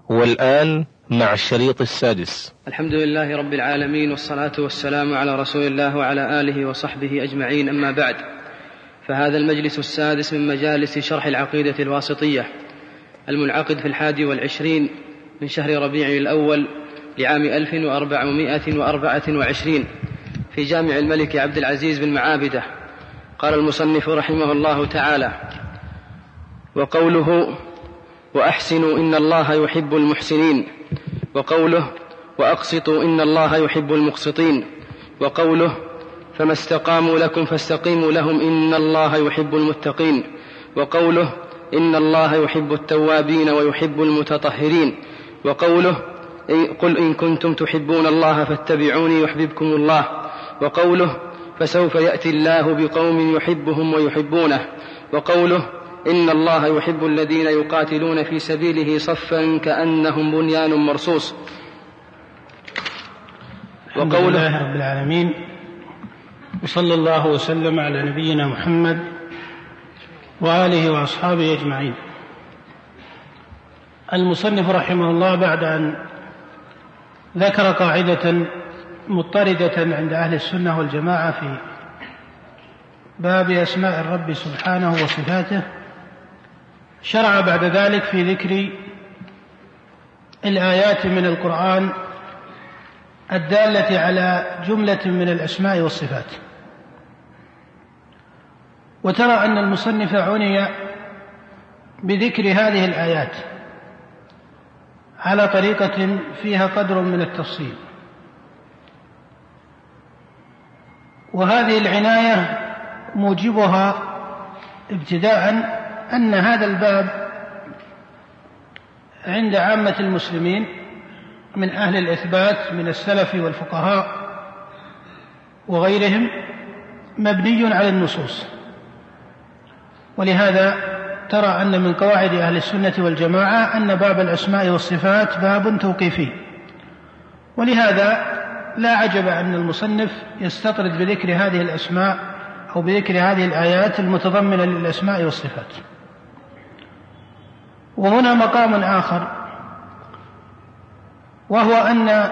والآن مع الشريط السادس. الحمد لله رب العالمين، والصلاة والسلام على رسول الله وعلى آله وصحبه أجمعين، أما بعد، فهذا المجلس السادس من مجالس شرح العقيدة الواسطية المنعقد في 21 من شهر ربيع الأول لعام 1424 في جامع الملك عبد العزيز بن معابدة. قال المصنف رحمه الله تعالى: وقوله وأحسنوا إن الله يحب المحسنين، وقوله وأقسطوا إن الله يحب المقسطين، وقوله فما استقاموا لكم فاستقيموا لهم إن الله يحب المتقين، وقوله إن الله يحب التوابين ويحب المتطهرين، وقوله قل إن كنتم تحبون الله فاتبعوني يحببكم الله، وقوله فسوف يأتي الله بقوم يحبهم ويحبونه، وقوله إن الله يحب الذين يقاتلون في سبيله صفا كأنهم بنيان مرصوص، الحمد لله رب العالمين، وصلى الله وسلم على نبينا محمد وآله وأصحابه أجمعين. المصنف رحمه الله بعد أن ذكر قاعدة مضطردة عند أهل السنة والجماعة في باب أسماء الرب سبحانه وصفاته، شرع بعد ذلك في ذكر الآيات من القرآن الدالة على جملة من الأسماء والصفات. وترى أن المصنف عني بذكر هذه الآيات على طريقة فيها قدر من التفصيل، وهذه العناية موجبها ابتداء أن هذا الباب عند عامة المسلمين من أهل الإثبات من السلف والفقهاء وغيرهم مبني على النصوص، ولهذا ترى أن من قواعد أهل السنة والجماعة أن باب الأسماء والصفات باب توقيفي، ولهذا لا عجب أن المصنف يستطرد بذكر هذه الأسماء أو بذكر هذه الآيات المتضمنة للأسماء والصفات. وهنا مقام آخر، وهو أن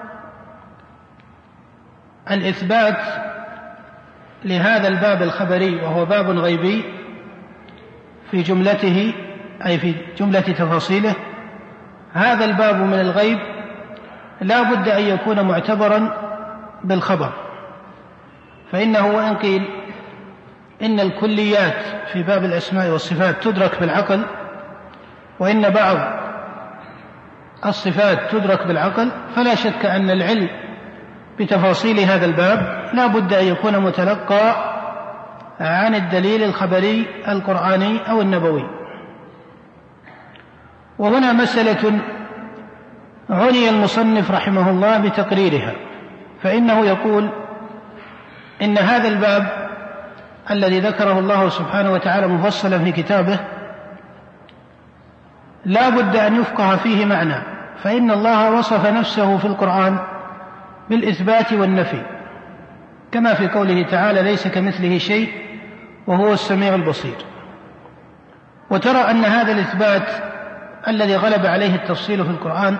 الإثبات لهذا الباب الخبري وهو باب غيبي في جملته أي في جملة تفاصيله، هذا الباب من الغيب لا بد أن يكون معتبرا بالخبر، فإنه وإن قيل إن الكليات في باب الأسماء والصفات تدرك بالعقل، وإن بعض الصفات تدرك بالعقل، فلا شك أن العلم بتفاصيل هذا الباب لا بد أن يكون متلقى عن الدليل الخبري القرآني أو النبوي. وهنا مسألة عني المصنف رحمه الله بتقريرها، فإنه يقول إن هذا الباب الذي ذكره الله سبحانه وتعالى مفصلا في كتابه لا بد أن يفقه فيه معنى، فإن الله وصف نفسه في القرآن بالإثبات والنفي، كما في قوله تعالى ليس كمثله شيء وهو السميع البصير. وترى أن هذا الإثبات الذي غلب عليه التفصيل في القرآن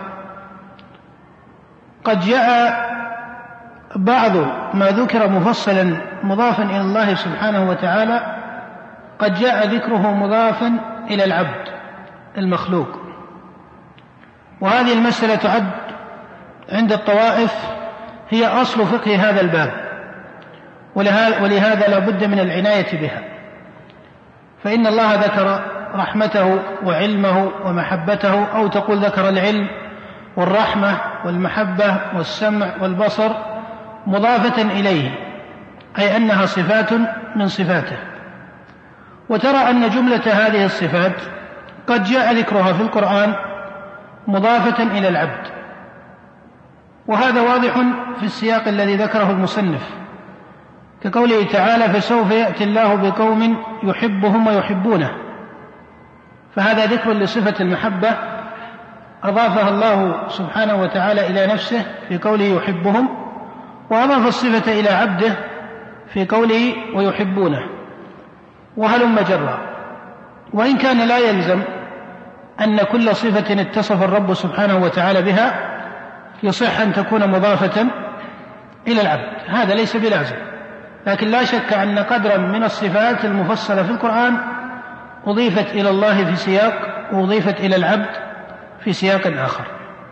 قد جاء بعض ما ذكر مفصلا مضافا إلى الله سبحانه وتعالى قد جاء ذكره مضافا إلى العبد المخلوق، وهذه المسألة تعد عند الطوائف هي أصل فقه هذا الباب، ولهذا لا بد من العناية بها، فإن الله ذكر رحمته وعلمه ومحبته، أو تقول ذكر العلم والرحمة والمحبة والسمع والبصر مضافة إليه، أي أنها صفات من صفاته. وترى أن جملة هذه الصفات قد جاء ذكرها في القرآن مضافة إلى العبد، وهذا واضح في السياق الذي ذكره المصنف، كقوله تعالى فسوف يأتي الله بقوم يحبهم ويحبونه، فهذا ذكر لصفة المحبة أضافها الله سبحانه وتعالى إلى نفسه في قوله يحبهم، وأضاف الصفة إلى عبده في قوله ويحبونه، وهلم جرا. وإن كان لا يلزم أن كل صفة اتصف الرب سبحانه وتعالى بها يصح أن تكون مضافة إلى العبد، هذا ليس بلازم، لكن لا شك أن قدرا من الصفات المفصلة في القرآن أضيفت إلى الله في سياق وأضيفت إلى العبد في سياق آخر.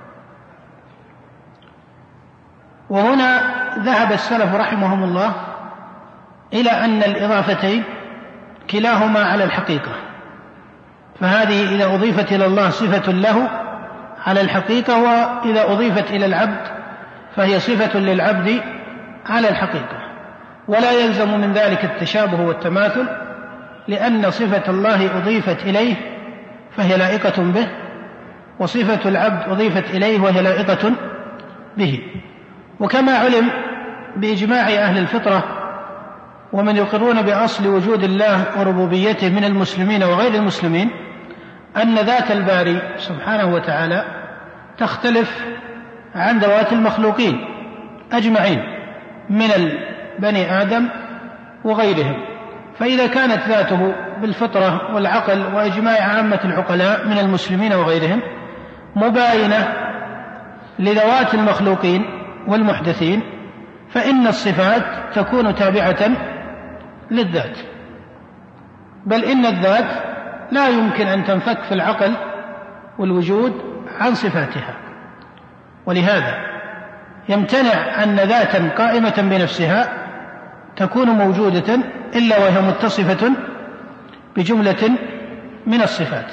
وهنا ذهب السلف رحمهم الله إلى أن الإضافتين كلاهما على الحقيقة، فهذه إذا أضيفت إلى الله صفة له على الحقيقة، وإذا أضيفت إلى العبد فهي صفة للعبد على الحقيقة، ولا يلزم من ذلك التشابه والتماثل، لأن صفة الله أضيفت إليه فهي لائقة به، وصفة العبد أضيفت إليه وهي لائقة به. وكما علم بإجماع أهل الفطرة ومن يقرون بأصل وجود الله وربوبيته من المسلمين وغير المسلمين أن ذات الباري سبحانه وتعالى تختلف عن ذوات المخلوقين أجمعين من بني آدم وغيرهم، فإذا كانت ذاته بالفطرة والعقل وإجماع عامة العقلاء من المسلمين وغيرهم مباينة لذوات المخلوقين والمحدثين، فإن الصفات تكون تابعة للذات، بل إن الذات لا يمكن أن تنفك في العقل والوجود عن صفاتها، ولهذا يمتنع أن ذاتا قائمة بنفسها تكون موجودة إلا وهي متصفة بجملة من الصفات.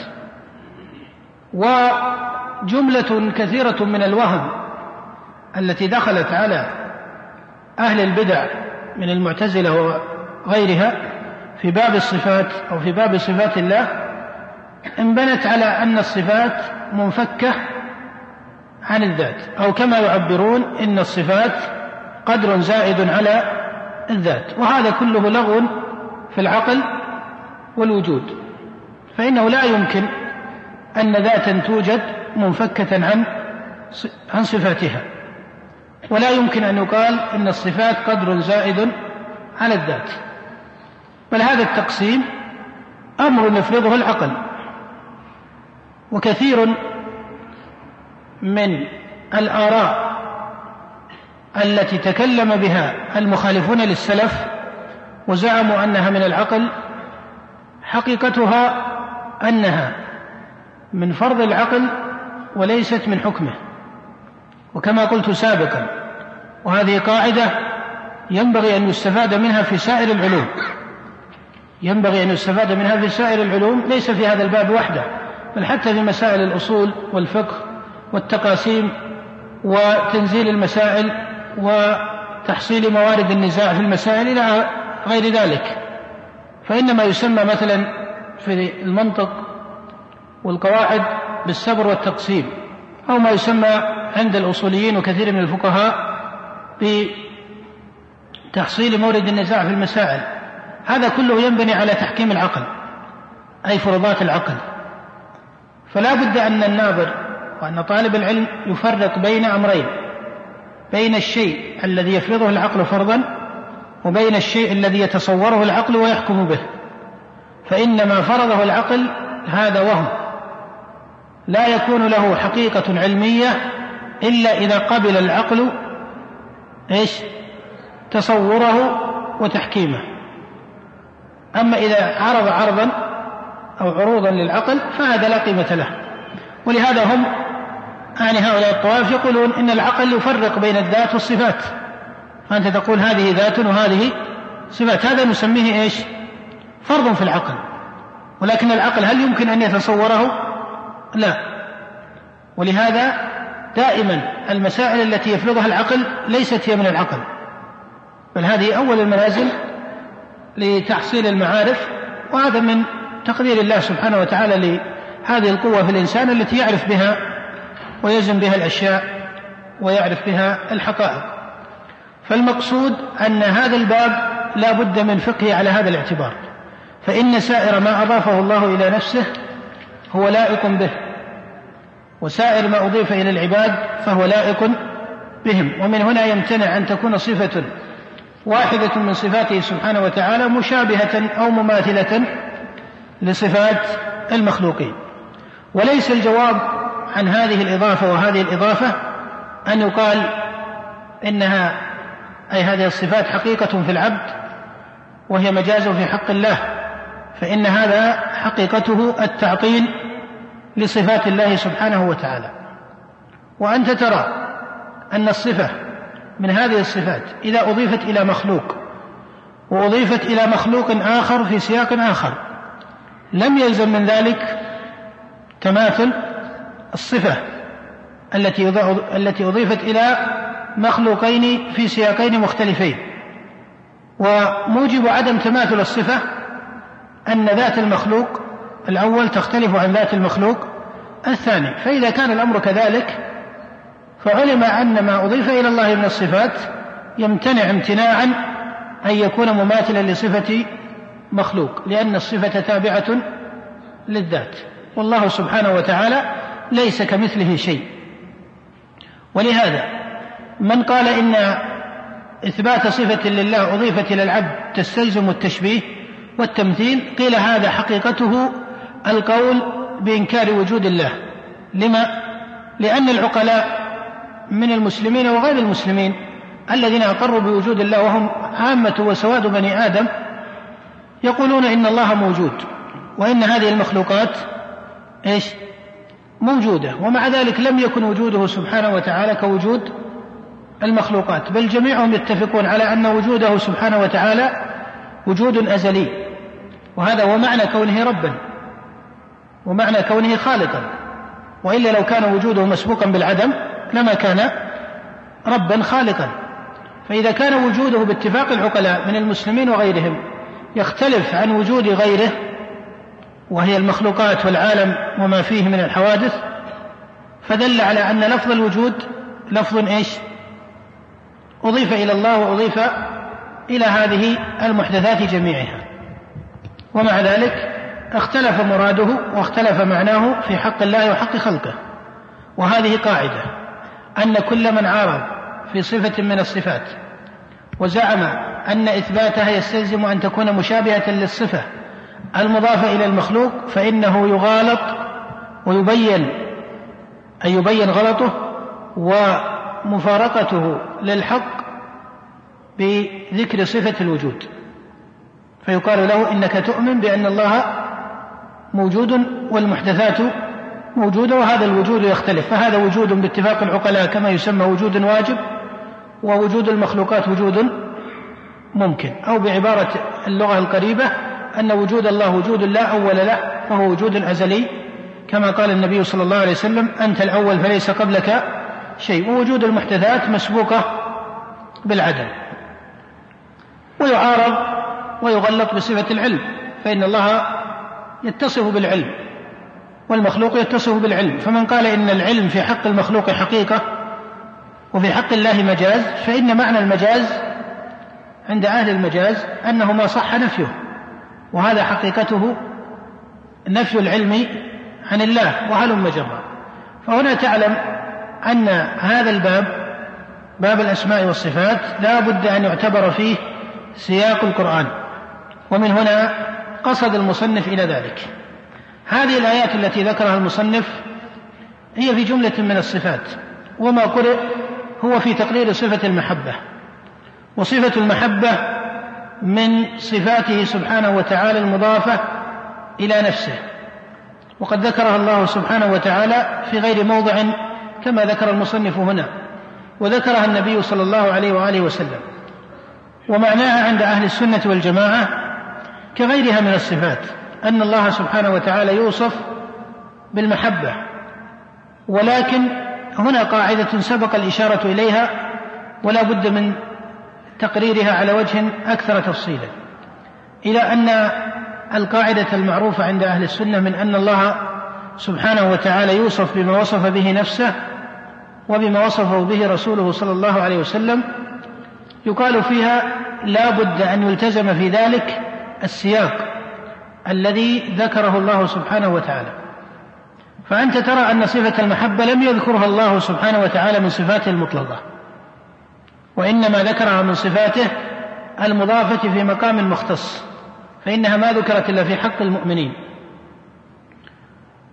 وجملة كثيرة من الوهم التي دخلت على أهل البدع من المعتزلة وغيرها في باب الصفات أو في باب صفات الله انبنت على أن الصفات منفكة عن الذات، أو كما يعبرون إن الصفات قدر زائد على الذات، وهذا كله لغو في العقل والوجود، فإنه لا يمكن أن ذاتا توجد منفكة عن صفاتها، ولا يمكن أن يقال إن الصفات قدر زائد على الذات، بل هذا التقسيم أمر يفرضه العقل. وكثير من الآراء التي تكلم بها المخالفون للسلف وزعموا أنها من العقل حقيقتها أنها من فرض العقل وليست من حكمه، وكما قلت سابقا وهذه قاعدة ينبغي أن يستفاد منها في سائر العلوم، ينبغي أن يستفاد منها في سائر العلوم، ليس في هذا الباب وحده بل حتى في مسائل الأصول والفقه والتقاسيم وتنزيل المسائل وتحصيل موارد النزاع في المسائل إلى غير ذلك. فإن ما يسمى مثلا في المنطق والقواعد بالسبر والتقسيم، أو ما يسمى عند الأصوليين وكثير من الفقهاء بتحصيل مورد النزاع في المسائل، هذا كله ينبني على تحكيم العقل أي فرضات العقل. فلا بد أن الناظر وأن طالب العلم يفرق بين أمرين، بين الشيء الذي يفرضه العقل فرضا وبين الشيء الذي يتصوره العقل ويحكم به، فإن ما فرضه العقل هذا وهم لا يكون له حقيقة علمية إلا إذا قبل العقل تصوره وتحكيمه. أما إذا عرض عرضا أو عروضا للعقل فهذا لا قيمة له. ولهذا هم هؤلاء الطوائف يقولون إن العقل يفرق بين الذات والصفات، فأنت تقول هذه ذات وهذه صفات، هذا نسميه فرض في العقل، ولكن العقل هل يمكن أن يتصوره؟ لا. ولهذا دائما المسائل التي يفرضها العقل ليست هي من العقل، بل هذه أول المنازل لتحصيل المعارف، وهذا من تقدير الله سبحانه وتعالى لهذه القوة في الإنسان التي يعرف بها ويزن بها الأشياء ويعرف بها الحقائق. فالمقصود أن هذا الباب لا بد من فقهه على هذا الاعتبار، فإن سائر ما أضافه الله إلى نفسه هو لائق به، وسائر ما أضيف إلى العباد فهو لائق بهم. ومن هنا يمتنع أن تكون صفة واحدة من صفاته سبحانه وتعالى مشابهة أو مماثلة لصفات المخلوقين. وليس الجواب عن هذه الإضافة وهذه الإضافة أن يقال إنها أي هذه الصفات حقيقة في العبد وهي مجاز في حق الله، فإن هذا حقيقته التعطيل لصفات الله سبحانه وتعالى. وأنت ترى أن الصفة من هذه الصفات إذا أضيفت إلى مخلوق وأضيفت إلى مخلوق آخر في سياق آخر لم يلزم من ذلك تماثل الصفة التي أضيفت إلى مخلوقين في سياقين مختلفين. وموجب عدم تماثل الصفة أن ذات المخلوق الأول تختلف عن ذات المخلوق الثاني، فإذا كان الأمر كذلك فعلم أن ما أضيف إلى الله من الصفات يمتنع امتناعا أن يكون مماثلا لصفة مخلوق، لأن الصفة تابعة للذات، والله سبحانه وتعالى ليس كمثله شيء. ولهذا من قال إن إثبات صفة لله أضيفت إلى العبد تستلزم التشبيه والتمثيل، قيل هذا حقيقته القول بإنكار وجود الله. لما؟ لأن العقلاء من المسلمين وغير المسلمين الذين أقروا بوجود الله وهم عامة وسواد بني آدم يقولون إن الله موجود وإن هذه المخلوقات موجودة، ومع ذلك لم يكن وجوده سبحانه وتعالى كوجود المخلوقات، بل جميعهم يتفقون على أن وجوده سبحانه وتعالى وجود أزلي، وهذا هو معنى كونه ربا ومعنى كونه خالقا، وإلا لو كان وجوده مسبوقا بالعدم لما كان ربا خالقا. فإذا كان وجوده باتفاق العقلاء من المسلمين وغيرهم يختلف عن وجود غيره وهي المخلوقات والعالم وما فيه من الحوادث، فدل على أن لفظ الوجود لفظ أضيف إلى الله وأضيف إلى هذه المحدثات جميعها، ومع ذلك اختلف مراده واختلف معناه في حق الله وحق خلقه. وهذه قاعدة أن كل من عارض في صفة من الصفات وزعم أن إثباتها يستلزم أن تكون مشابهة للصفة المضافة إلى المخلوق فإنه يغالط ويبين غلطه ومفارقته للحق بذكر صفة الوجود، فيقال له إنك تؤمن بأن الله موجود والمحدثات موجودة، وهذا الوجود يختلف، فهذا وجود باتفاق العقلاء كما يسمى وجود واجب، ووجود المخلوقات وجود ممكن، أو بعبارة اللغة القريبة أن وجود الله وجود لا أول له فهو وجود أزلي، كما قال النبي صلى الله عليه وسلم أنت الأول فليس قبلك شيء. ووجود المحدثات مسبوقة بالعدم. ويعارض ويغلط بصفة العلم، فإن الله يتصف بالعلم والمخلوق يتصف بالعلم، فمن قال إن العلم في حق المخلوق حقيقة وفي حق الله مجاز، فإن معنى المجاز عند أهل المجاز أنه ما صح نفيه، وهذا حقيقته نفي العلم عن الله وهلم جرا. فهنا تعلم أن هذا الباب باب الأسماء والصفات لا بد أن يعتبر فيه سياق القرآن، ومن هنا قصد المصنف إلى ذلك. هذه الآيات التي ذكرها المصنف هي في جملة من الصفات، وما قرئ هو في تقرير صفة المحبة، وصفة المحبة من صفاته سبحانه وتعالى المضافة إلى نفسه، وقد ذكرها الله سبحانه وتعالى في غير موضع كما ذكر المصنف هنا، وذكرها النبي صلى الله عليه وآله وسلم. ومعناها عند أهل السنة والجماعة كغيرها من الصفات أن الله سبحانه وتعالى يوصف بالمحبة، ولكن هنا قاعدة سبق الإشارة إليها ولا بد من تقريرها على وجه أكثر تفصيلا، إلى أن القاعدة المعروفة عند أهل السنة من أن الله سبحانه وتعالى يوصف بما وصف به نفسه وبما وصفه به رسوله صلى الله عليه وسلم، يقال فيها لا بد أن يلتزم في ذلك السياق الذي ذكره الله سبحانه وتعالى. فأنت ترى أن صفة المحبة لم يذكرها الله سبحانه وتعالى من صفاته المطلقة، وإنما ذكرها من صفاته المضافة في مقام مختص، فإنها ما ذكرت إلا في حق المؤمنين.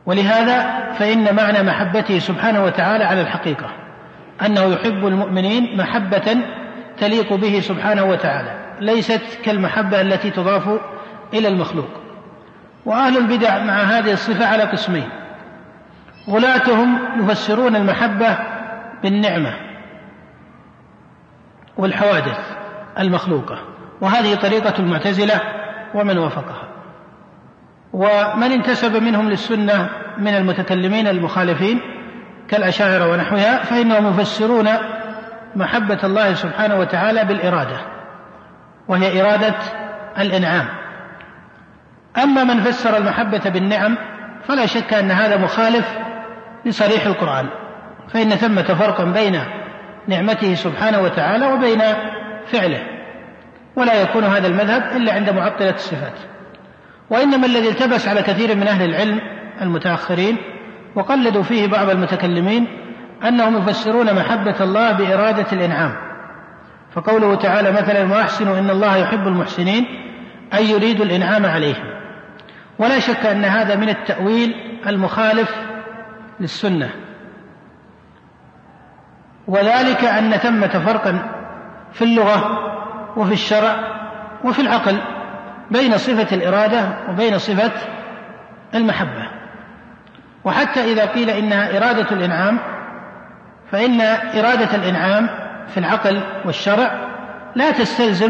ولهذا فإن معنى محبته سبحانه وتعالى على الحقيقة أنه يحب المؤمنين محبة تليق به سبحانه وتعالى، ليست كالمحبة التي تضاف إلى المخلوق. وأهل البدع مع هذه الصفة على قسمين: غلاتهم يفسرون المحبة بالنعمة والحوادث المخلوقة، وهذه طريقة المعتزلة ومن وافقها. ومن انتسب منهم للسنة من المتكلمين المخالفين كالأشاعرة ونحوها فإنهم يفسرون محبة الله سبحانه وتعالى بالإرادة، وهي إرادة الإنعام. أما من فسر المحبة بالنعم فلا شك أن هذا مخالف لصريح القرآن، فإن ثمة فرقا بين نعمته سبحانه وتعالى وبين فعله، ولا يكون هذا المذهب إلا عند معطلة الصفات. وإنما الذي التبس على كثير من أهل العلم المتأخرين وقلدوا فيه بعض المتكلمين أنهم يفسرون محبة الله بإرادة الإنعام، فقوله تعالى مثلا: وأحسنوا إن الله يحب المحسنين، أي يريد الإنعام عليهم. ولا شك أن هذا من التأويل المخالف للسنة، وذلك أن ثمة فرقا في اللغة وفي الشرع وفي العقل بين صفة الإرادة وبين صفة المحبة. وحتى إذا قيل إنها إرادة الإنعام فإن إرادة الإنعام في العقل والشرع لا تستلزم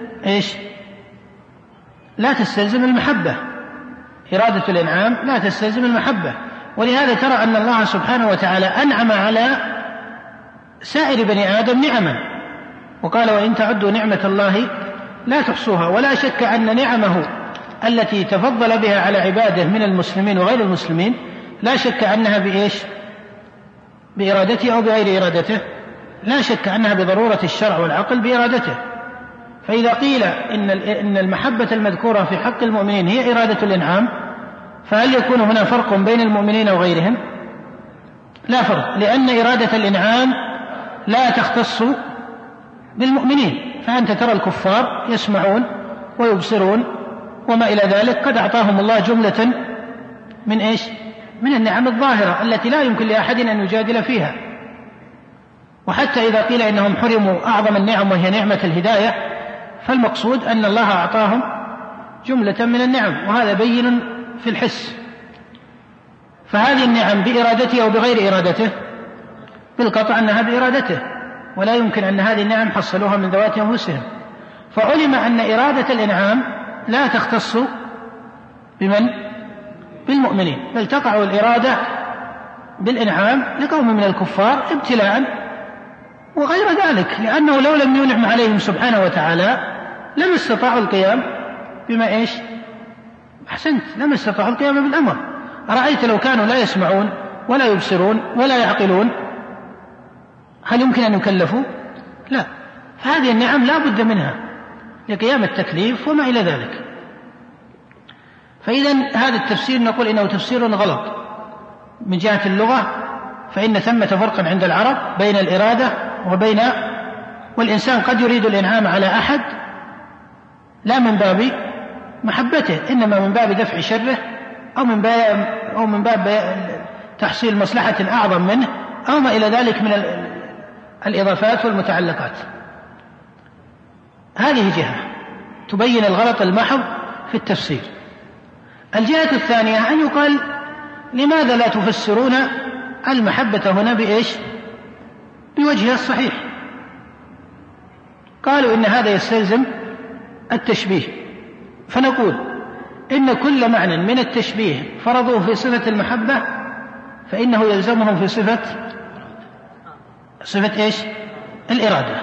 لا تستلزم المحبة. إرادة الإنعام لا تستلزم المحبة، ولهذا ترى أن الله سبحانه وتعالى أنعم على سائر بني آدم نعما، وقال: وإن تعدوا نعمة الله لا تحصوها. ولا شك أن نعمه التي تفضل بها على عباده من المسلمين وغير المسلمين لا شك أنها بإرادته أو بغير إرادته، لا شك أنها بضرورة الشرع والعقل بإرادته. فإذا قيل إن المحبة المذكورة في حق المؤمنين هي إرادة الإنعام، فهل يكون هنا فرق بين المؤمنين وغيرهم؟ لا فرق، لأن إرادة الإنعام لا تختص بالمؤمنين. فأنت ترى الكفار يسمعون ويبصرون وما إلى ذلك، قد أعطاهم الله جملة من النعم الظاهرة التي لا يمكن لأحد أن يجادل فيها. وحتى إذا قيل إنهم حرموا أعظم النعم وهي نعمة الهداية، فالمقصود أن الله أعطاهم جملة من النعم، وهذا بين في الحس. فهذه النعم بإرادته أو بغير إرادته؟ بالقطع أنها بإرادته، ولا يمكن أن هذه النعم حصلوها من ذوات أنفسهم. فعلم أن إرادة الإنعام لا تختص بالمؤمنين، بل تقع الإرادة بالإنعام لقوم من الكفار ابتلاء وغير ذلك، لأنه لو لم ينعم عليهم سبحانه وتعالى لم استطاعوا القيام بما أحسنت، لم استطاعوا القيام بالأمر. أرأيت لو كانوا لا يسمعون ولا يبصرون ولا يعقلون، هل يمكن أن يكلفوا؟ لا. فهذه النعم لا بد منها لقيام التكليف وما إلى ذلك. فإذا هذا التفسير نقول إنه تفسير غلط من جهة اللغة، فإن ثمة فرقا عند العرب بين الإرادة والإنسان قد يريد الإنعام على أحد لا من باب محبته، إنما من باب دفع شره أو من باب تحصيل مصلحة أعظم منه أو ما إلى ذلك من الإضافات والمتعلقات. هذه جهة تبين الغلط المحض في التفسير. الجهة الثانية أن يقال: لماذا لا تفسرون المحبة هنا بوجهها الصحيح؟ قالوا إن هذا يستلزم التشبيه، فنقول إن كل معنى من التشبيه فرضوه في صفة المحبة فإنه يلزمهم في صفة الإرادة.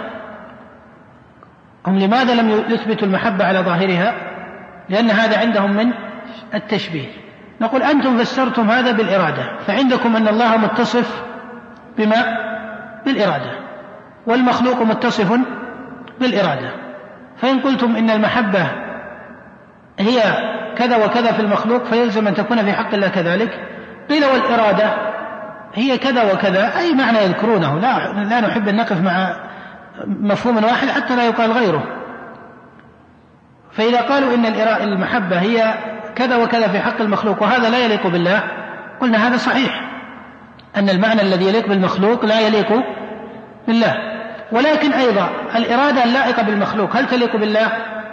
هم لماذا لم يثبتوا المحبة على ظاهرها؟ لأن هذا عندهم من التشبيه. نقول: أنتم فسرتم هذا بالإرادة، فعندكم أن الله متصف بالإرادة، والمخلوق متصف بالإرادة. فإن قلتم إن المحبة هي كذا وكذا في المخلوق فيلزم أن تكون في حق الله كذلك. قيل: والإرادة هي كذا وكذا، أي معنى يذكرونه، لا نحب أن نقف مع مفهوم واحد حتى لا يقال غيره. فإذا قالوا إن المحبة هي كذا وكذا في حق المخلوق وهذا لا يليق بالله، قلنا هذا صحيح، أن المعنى الذي يليق بالمخلوق لا يليق بالله. ولكن أيضا الإرادة اللائقة بالمخلوق هل تليق بالله؟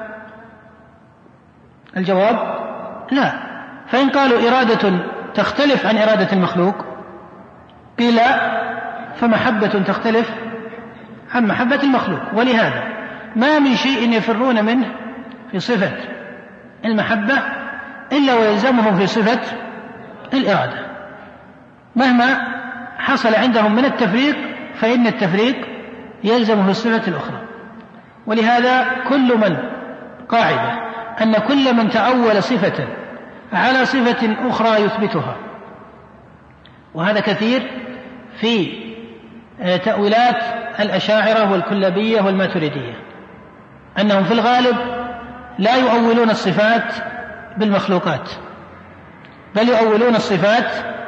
الجواب لا. فإن قالوا إرادة تختلف عن إرادة المخلوق قيل فمحبة تختلف عن محبة المخلوق. ولهذا ما من شيء يفرون منه في صفة المحبة إلا ويلزمهم في صفة الإرادة، مهما حصل عندهم من التفريق فإن التفريق يلزم في الصفة الأخرى. ولهذا كل من قاعدة أن كل من تأول صفة على صفة أخرى يثبتها، وهذا كثير في تأويلات الأشاعرة والكلابية والماتريدية، أنهم في الغالب لا يؤولون الصفات بالمخلوقات، بل يؤولون الصفات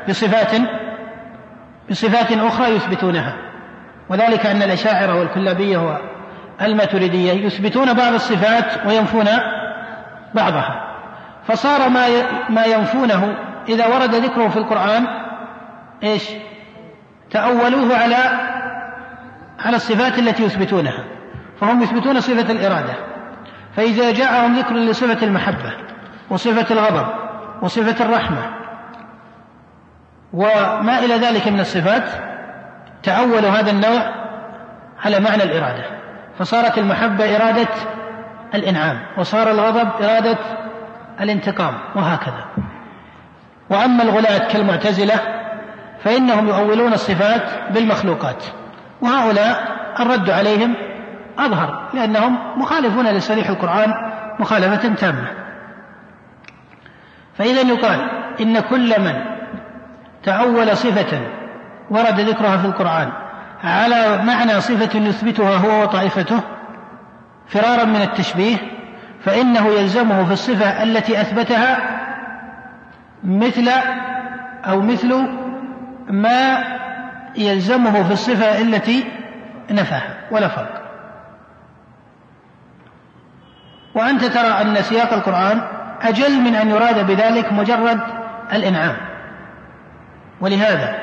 بصفات أخرى يثبتونها. وذلك أن الأشاعرة والكلابية والماتريدية يثبتون بعض الصفات وينفون بعضها، فصار ما ينفونه إذا ورد ذكره في القرآن إيش؟ تأولوه على الصفات التي يثبتونها، فهم يثبتون صفة الإرادة، فإذا جاءهم ذكر لصفة المحبة وصفة الغضب وصفة الرحمة وما إلى ذلك من الصفات تأولوا هذا النوع على معنى الإرادة، فصارت المحبة إرادة الإنعام، وصار الغضب إرادة الانتقام، وهكذا. وأما الغلاة كالمعتزلة فإنهم يؤولون الصفات بالمخلوقات، وهؤلاء الرد عليهم أظهر، لأنهم مخالفون لصريح القرآن مخالفة تامة. فإذا يقال إن كل من تأول صفة ورد ذكرها في القرآن على معنى صفة يثبتها هو وطائفته فرارا من التشبيه، فإنه يلزمه في الصفة التي أثبتها مثل ما يلزمه في الصفة التي نفاها، ولا فرق. وأنت ترى أن سياق القرآن أجل من أن يراد بذلك مجرد الإنعام. ولهذا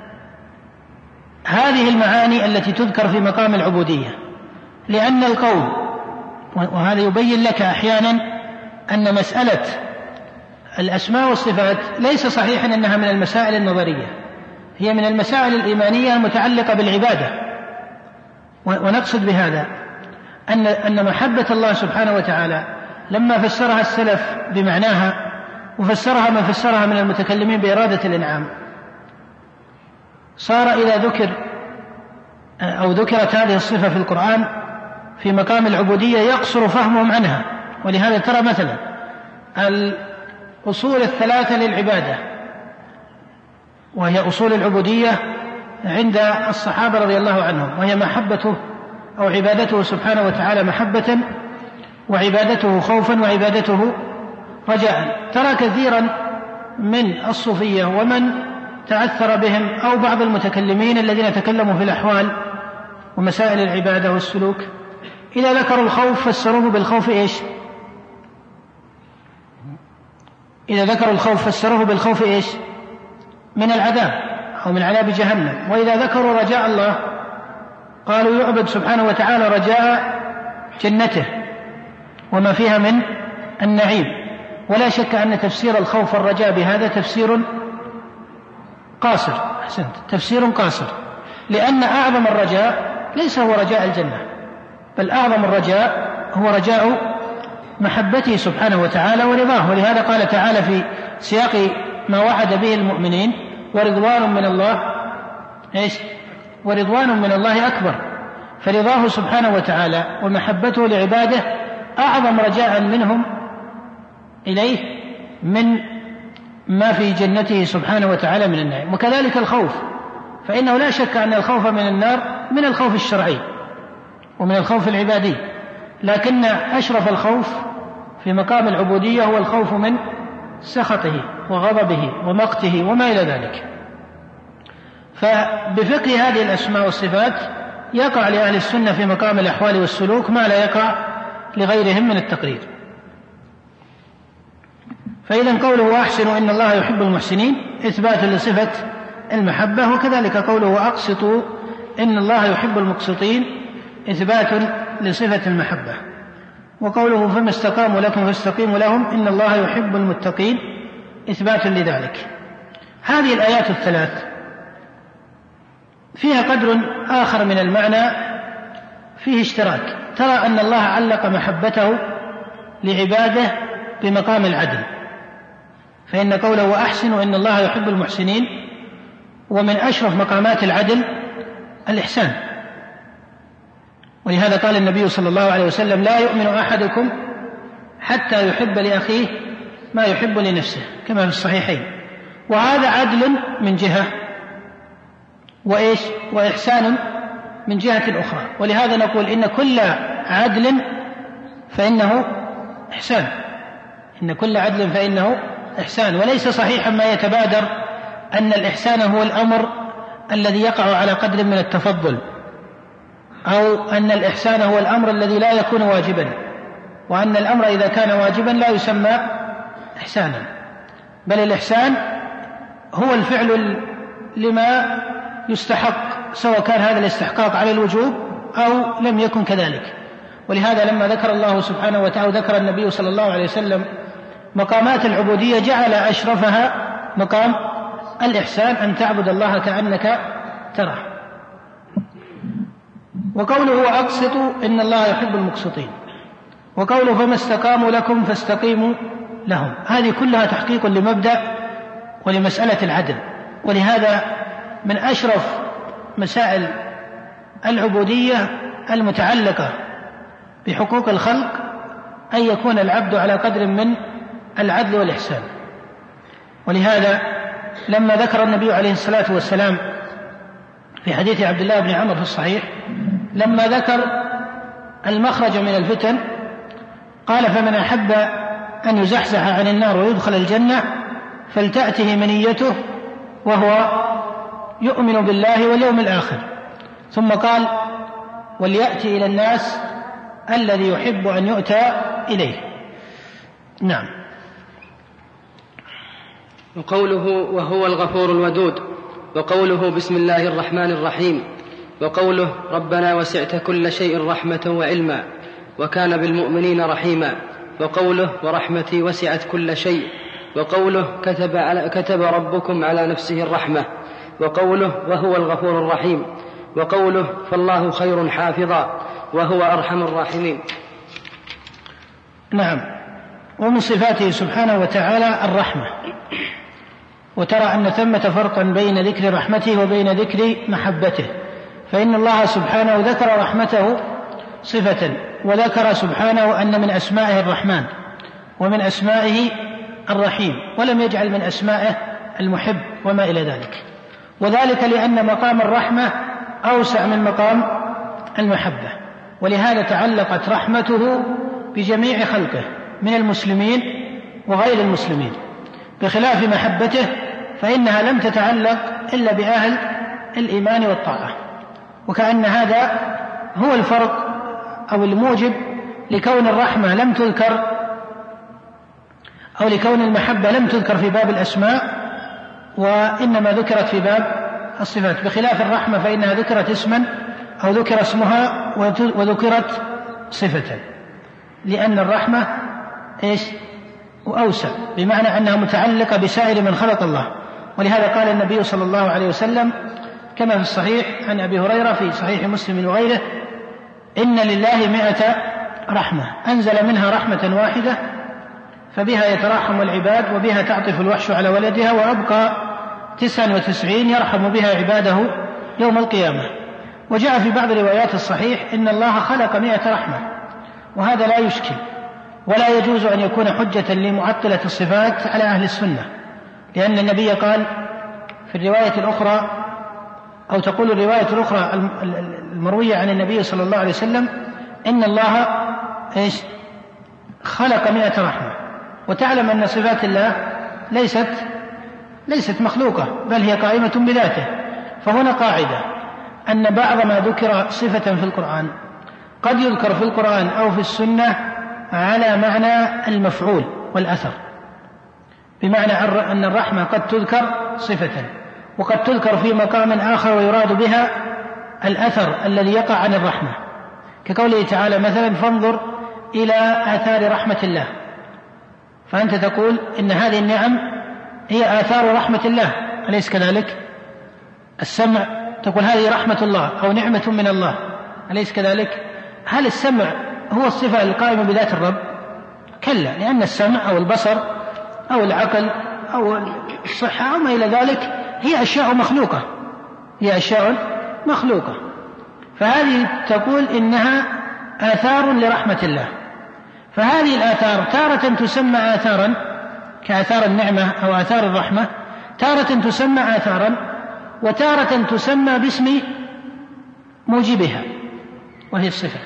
هذه المعاني التي تذكر في مقام العبودية، لأن القول، وهذا يبين لك أحيانا أن مسألة الأسماء والصفات ليس صحيحا أنها من المسائل النظرية، هي من المسائل الإيمانية المتعلقة بالعبادة. ونقصد بهذا أن محبة الله سبحانه وتعالى لما فسرها السلف بمعناها وفسرها من فسرها من المتكلمين بإرادة الإنعام، صار إذا ذكرت هذه الصفة في القرآن في مقام العبودية يقصر فهمهم عنها. ولهذا ترى مثلا الأصول الثلاثة للعبادة، وهي أصول العبودية عند الصحابة رضي الله عنهم، وهي محبته أو عبادته سبحانه وتعالى محبة، وعبادته خوفا، وعبادته رجاء. ترى كثيرا من الصوفية ومن تعثر بهم أو بعض المتكلمين الذين تكلموا في الأحوال ومسائل العبادة والسلوك، إذا ذكروا الخوف فسروه بالخوف إيش؟ إذا ذكروا الخوف فسروه بالخوف إيش؟ من العذاب أو من عذاب جهنم. وإذا ذكروا رجاء الله قالوا يعبد سبحانه وتعالى رجاء جنته وما فيها من النعيم. ولا شك أن تفسير الخوف والرجاء بهذا تفسير قاصر، أحسنت، تفسير قاصر، لأن أعظم الرجاء ليس هو رجاء الجنة، بل أعظم الرجاء هو رجاء محبته سبحانه وتعالى ورضاه. ولهذا قال تعالى في سياق ما وعد به المؤمنين: ورضوان من الله إيش؟ ورضوان من الله أكبر. فرضاه سبحانه وتعالى ومحبته لعباده أعظم رجاء منهم إليه من ما في جنته سبحانه وتعالى من النعيم. وكذلك الخوف، فإنه لا شك أن الخوف من النار من الخوف الشرعي ومن الخوف العبادي، لكن أشرف الخوف في مقام العبودية هو الخوف من سخطه وغضبه ومقته وما إلى ذلك. فبفقه هذه الأسماء والصفات يقع لأهل السنة في مقام الأحوال والسلوك ما لا يقع لغيرهم من التقرير. فإذا قوله وأحسنوا إن الله يحب المحسنين إثبات لصفة المحبة، وكذلك قوله وأقسطوا إن الله يحب المقسطين إثبات لصفة المحبة. وقوله فما استقاموا لكم فاستقيموا لهم إن الله يحب المتقين إثبات لذلك. هذه الآيات الثلاث فيها قدر آخر من المعنى فيه اشتراك. ترى أن الله علق محبته لعباده بمقام العدل، فإن قوله وأحسنوا إن الله يحب المحسنين ومن أشرف مقامات العدل الإحسان. ولهذا قال النبي صلى الله عليه وسلم لا يؤمن أحدكم حتى يحب لأخيه ما يحب لنفسه كما في الصحيحين. وهذا عدل من جهة وإحسان من جهة أخرى. ولهذا نقول إن كل عدل فإنه إحسان، إن كل عدل فإنه إحسان. وليس صحيحا ما يتبادر أن الإحسان هو الأمر الذي يقع على قدر من التفضل، أو أن الإحسان هو الأمر الذي لا يكون واجبا، وأن الأمر إذا كان واجبا لا يسمى إحسانا. بل الإحسان هو الفعل لما يستحق، سواء كان هذا الاستحقاق على الوجوب أو لم يكن كذلك. ولهذا لما ذكر الله سبحانه وتعالى ذكر النبي صلى الله عليه وسلم مقامات العبودية جعل أشرفها مقام الإحسان، أن تعبد الله كأنك تراه. وقوله وأقسطوا إن الله يحب المقسطين، وقوله فما استقاموا لكم فاستقيموا لهم، هذه كلها تحقيق لمبدأ ولمسألة العدل. ولهذا من أشرف مسائل العبودية المتعلقة بحقوق الخلق أن يكون العبد على قدر من العدل والإحسان. ولهذا لما ذكر النبي عليه الصلاة والسلام في حديث عبد الله بن عمر في الصحيح لما ذكر المخرج من الفتن قال فمن أحب أن يزحزح عن النار ويدخل الجنة فلتأته منيته وهو يؤمن بالله واليوم الآخر، ثم قال وليأتي إلى الناس الذي يحب أن يؤتى إليه. نعم. وقوله وهو الغفور الودود، وقوله بسم الله الرحمن الرحيم، وقوله ربنا وسعت كل شيء رحمة وعلما وكان بالمؤمنين رحيما، وقوله ورحمتي وسعت كل شيء، وقوله كتب ربكم على نفسه الرحمة، وقوله وهو الغفور الرحيم، وقوله فالله خير حافظا وهو أرحم الراحمين. نعم. ومن صفاته سبحانه وتعالى الرحمة. وترى أن ثمة فرقا بين ذكر رحمته وبين ذكر محبته، فإن الله سبحانه ذكر رحمته صفة، وذكر سبحانه أن من أسمائه الرحمن ومن أسمائه الرحيم، ولم يجعل من أسمائه المحب وما إلى ذلك. وذلك لأن مقام الرحمة أوسع من مقام المحبة، ولهذا تعلقت رحمته بجميع خلقه من المسلمين وغير المسلمين، بخلاف محبته فإنها لم تتعلق إلا بأهل الإيمان والطاعة. وكأن هذا هو الفرق أو الموجب لكون الرحمة لم تذكر أو لكون المحبة لم تذكر في باب الأسماء وإنما ذكرت في باب الصفات، بخلاف الرحمة فإنها ذكرت اسما أو ذكر اسمها وذكرت صفة، لأن الرحمة أوسع، بمعنى أنها متعلقة بسائر من خلق الله. ولهذا قال النبي صلى الله عليه وسلم كما في الصحيح عن أبي هريرة في صحيح مسلم وغيره إن لله 100 رحمة أنزل منها رحمة واحدة فبها يتراحم العباد وبها تعطف الوحش على ولدها، وأبقى 99 يرحم بها عباده يوم القيامة. وجاء في بعض روايات الصحيح إن الله خلق 100 رحمة، وهذا لا يشكل ولا يجوز أن يكون حجة لمعطلة الصفات على أهل السنة، لأن النبي قال في الرواية الأخرى أو تقول الرواية الأخرى المروية عن النبي صلى الله عليه وسلم إن الله خلق 100 رحمة. وتعلم أن صفات الله ليست مخلوقة بل هي قائمة بذاته. فهنا قاعدة أن بعض ما ذكر صفة في القرآن قد يذكر في القرآن أو في السنة على معنى المفعول والأثر، بمعنى أن الرحمة قد تذكر صفة وقد تذكر في مقام آخر ويراد بها الأثر الذي يقع عن الرحمة، كقوله تعالى مثلا فانظر إلى آثار رحمة الله، فأنت تقول إن هذه النعم هي آثار رحمة الله، أليس كذلك؟ السمع تقول هذه رحمة الله أو نعمة من الله، أليس كذلك؟ هل السمع هو الصفة القائمة بذات الرب؟ كلا، لأن السمع أو البصر أو العقل أو الصحة أو ما إلى ذلك هي أشياء مخلوقة، هي أشياء مخلوقة، فهذه تقول إنها آثار لرحمة الله. فهذه الآثار تارة تسمى آثارا كآثار النعمة أو آثار الرحمة، تارة تسمى آثارا، وتارة تسمى باسم موجبها وهي الصفة،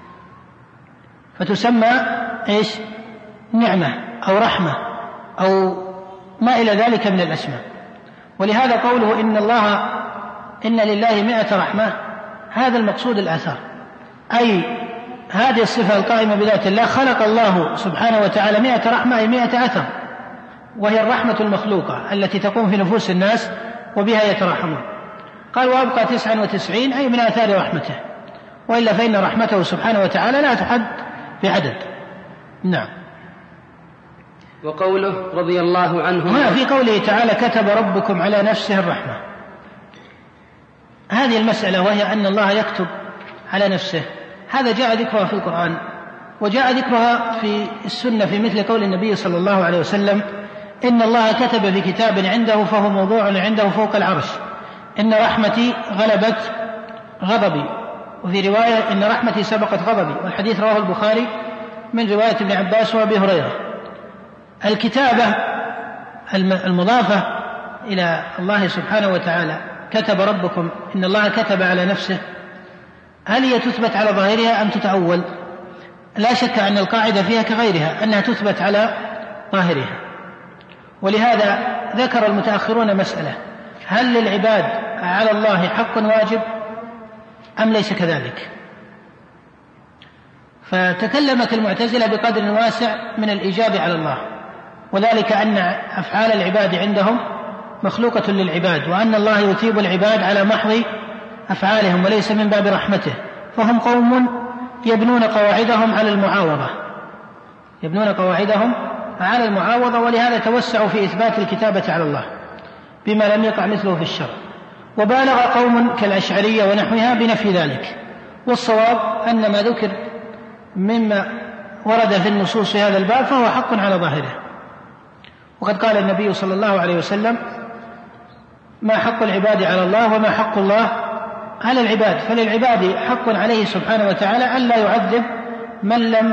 فتسمى إيش؟ نعمة أو رحمة أو ما إلى ذلك من الأسماء. ولهذا قوله إن لله 100 رحمة، هذا المقصود الآثار، أي هذه الصفة القائمة بذات الله خلق الله سبحانه وتعالى 100 رحمة أي 100 أثر، وهي الرحمة المخلوقة التي تقوم في نفوس الناس وبها يتراحمون. قال وأبقى 99 أي من آثار رحمته، وإلا فإن رحمته سبحانه وتعالى لا تحد بعدد. نعم. وقوله رضي الله عنه، هنا في قوله تعالى كتب ربكم على نفسه الرحمة، هذه المسألة وهي أن الله يكتب على نفسه، هذا جاء ذكرها في القرآن وجاء ذكرها في السنة في مثل قول النبي صلى الله عليه وسلم إن الله كتب في كتاب عنده فهو موضوع عنده فوق العرش إن رحمتي غلبت غضبي، وفي رواية إن رحمتي سبقت غضبي، والحديث رواه البخاري من رواية ابن عباس وأبي هريرة. الكتابة المضافة إلى الله سبحانه وتعالى كتب ربكم إن الله كتب على نفسه، هل هي تثبت على ظاهرها أم تتأول؟ لا شك أن القاعدة فيها كغيرها أنها تثبت على ظاهرها، ولهذا ذكر المتأخرون مسألة هل للعباد على الله حق واجب أم ليس كذلك؟ فتكلمت المعتزلة بقدر واسع من الإجابة على الله، وذلك أن أفعال العباد عندهم مخلوقة للعباد، وأن الله يثيب العباد على محض أفعالهم وليس من باب رحمته، فهم قوم يبنون قواعدهم على المعاوضة، ولهذا توسعوا في إثبات الكتابة على الله بما لم يقع مثله في الشرع، وبالغ قوم كالأشعرية ونحوها بنفي ذلك. والصواب أن ما ذكر مما ورد في النصوص في هذا الباب فهو حق على ظاهره، وقد قال النبي صلى الله عليه وسلم ما حق العباد على الله وما حق الله على العباد، فللعباد حق عليه سبحانه وتعالى ألا يعذب من لم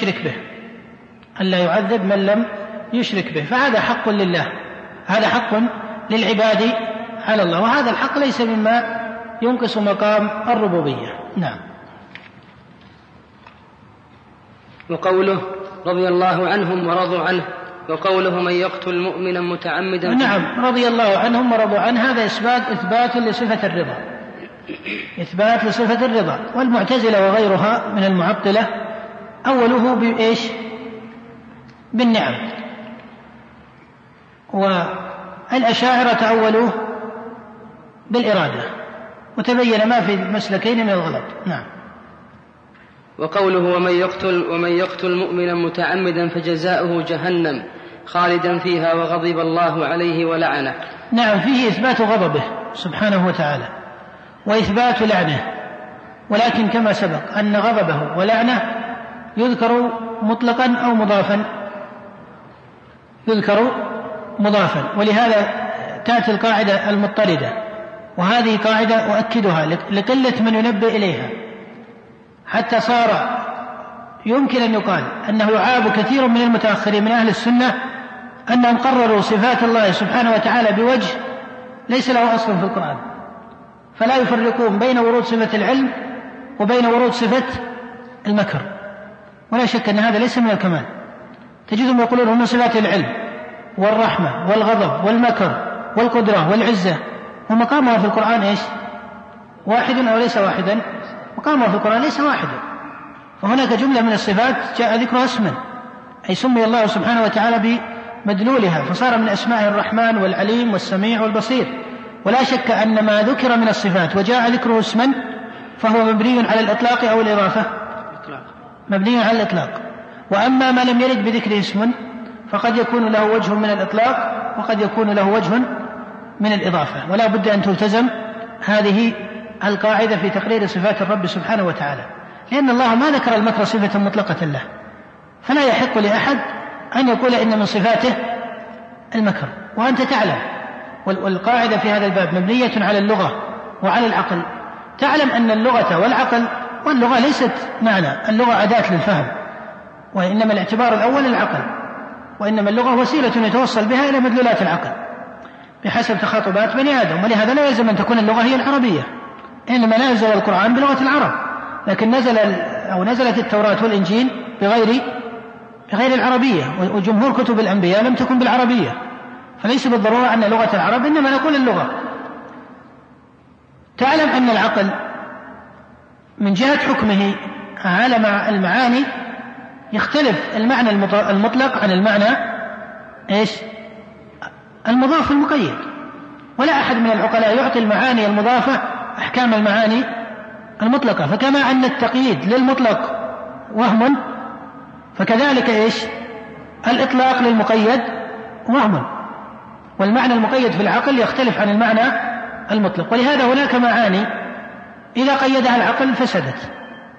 يشرك به، فهذا حق لله، هذا حق للعباد على الله، وهذا الحق ليس مما ينقص مقام الربوبية. نعم. وقوله رضي الله عنهم ورضوا عنه، وقوله من يقتل مؤمنا متعمدا. نعم، رضي الله عنهم ورضوا عنه، هذا إثبات لصفة الرضا، والمعتزلة وغيرها من المعطلة أوله بإيش؟ بالنعم، والأشاعرة تأولوه بالإرادة، وتبين ما في المسلكين من الغلط. نعم. وقوله ومن يقتل مؤمنا متعمدا فجزاؤه جهنم خالدا فيها وغضب الله عليه ولعنه. نعم، فيه إثبات غضبه سبحانه وتعالى وإثبات لعنه، ولكن كما سبق أن غضبه ولعنه يذكر مطلقا أو مضافا، ولهذا تأتي القاعدة المضطردة، وهذه قاعدة أؤكدها لقلة من ينبه إليها، حتى صار يمكن أن يقال أنه يعاب كثير من المتأخرين من أهل السنة أنهم قرروا صفات الله سبحانه وتعالى بوجه ليس له أصل في القرآن، فلا يفرقون بين ورود صفة العلم وبين ورود صفة المكر، ولا شك أن هذا ليس من الكمال. تجدهم يقولون هم صفات العلم والرحمة والغضب والمكر والقدرة والعزة، ومقامها في القرآن إيش؟ واحد أو ليس واحدا؟ مقامها في القرآن ليس واحدا، فهناك جملة من الصفات جاء ذكرها اسما، أي سمي الله سبحانه وتعالى مدلولها فصار من أسماء الرحمن والعليم والسميع والبصير. ولا شك أن ما ذكر من الصفات وجاء ذكره اسما فهو مبني على الإطلاق أو الإضافة، مبني على الإطلاق. وأما ما لم يرد بذكر اسم فقد يكون له وجه من الإطلاق وقد يكون له وجه من الإضافة. ولا بد أن تلتزم هذه القاعدة في تقرير صفات الرب سبحانه وتعالى، لأن الله ما ذكر المكر صفة مطلقة له، فلا يحق لأحد أن يقول إن من صفاته المكر. وأنت تعلم، والقاعدة في هذا الباب مبنية على اللغة وعلى العقل. تعلم أن اللغة والعقل، واللغة ليست معنى، اللغة أداة للفهم، وإنما الاعتبار الأول العقل، وإنما اللغة وسيلة يتوصل بها إلى مدلولات العقل بحسب تخاطبات بني آدم. ولهذا لا يلزم أن تكون اللغة هي العربية، إنما نزل القرآن بلغة العرب، لكن نزلت التوراة والإنجيل بغير العربية، وجمهور كتب الأنبياء لم تكن بالعربية، فليس بالضرورة أن لغة العرب، إنما نقول اللغة. تعلم أن العقل من جهة حكمه على المعاني يختلف المعنى المطلق عن المعنى المضاف المقيد. ولا أحد من العقلاء يعطي المعاني المضافة أحكام المعاني المطلقة. فكما أن التقييد للمطلق وهم، فكذلك الإطلاق للمقيد وهم، والمعنى المقيد في العقل يختلف عن المعنى المطلق. ولهذا هناك معاني إذا قيدها العقل فسدت،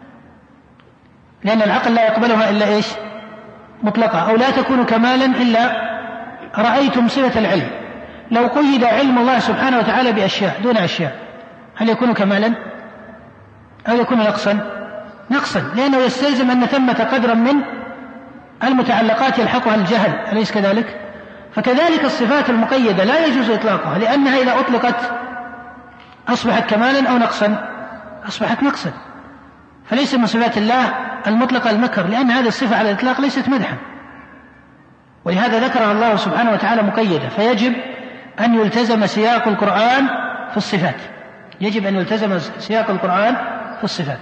لأن العقل لا يقبلها إلا مطلقة، أو لا تكون كمالا إلا رأيتم صفة العلم. لو قيد علم الله سبحانه وتعالى بأشياء دون أشياء هل يكون كمالا أو يكون نقصا؟ لأنه يستلزم أن ثمة قدرا من المتعلقات يلحقها الجهل، أليس كذلك؟ فكذلك الصفات المقيدة لا يجوز إطلاقها، لأنها إذا أطلقت أصبحت كمالا أو نقصا، أصبحت نقصا. فليس من صفات الله المطلقة المكر، لأن هذه الصفة على الإطلاق ليست مدحا، ولهذا ذكرها الله سبحانه وتعالى مقيدة. فيجب أن يلتزم سياق القرآن في الصفات، يجب أن يلتزم سياق القرآن في الصفات.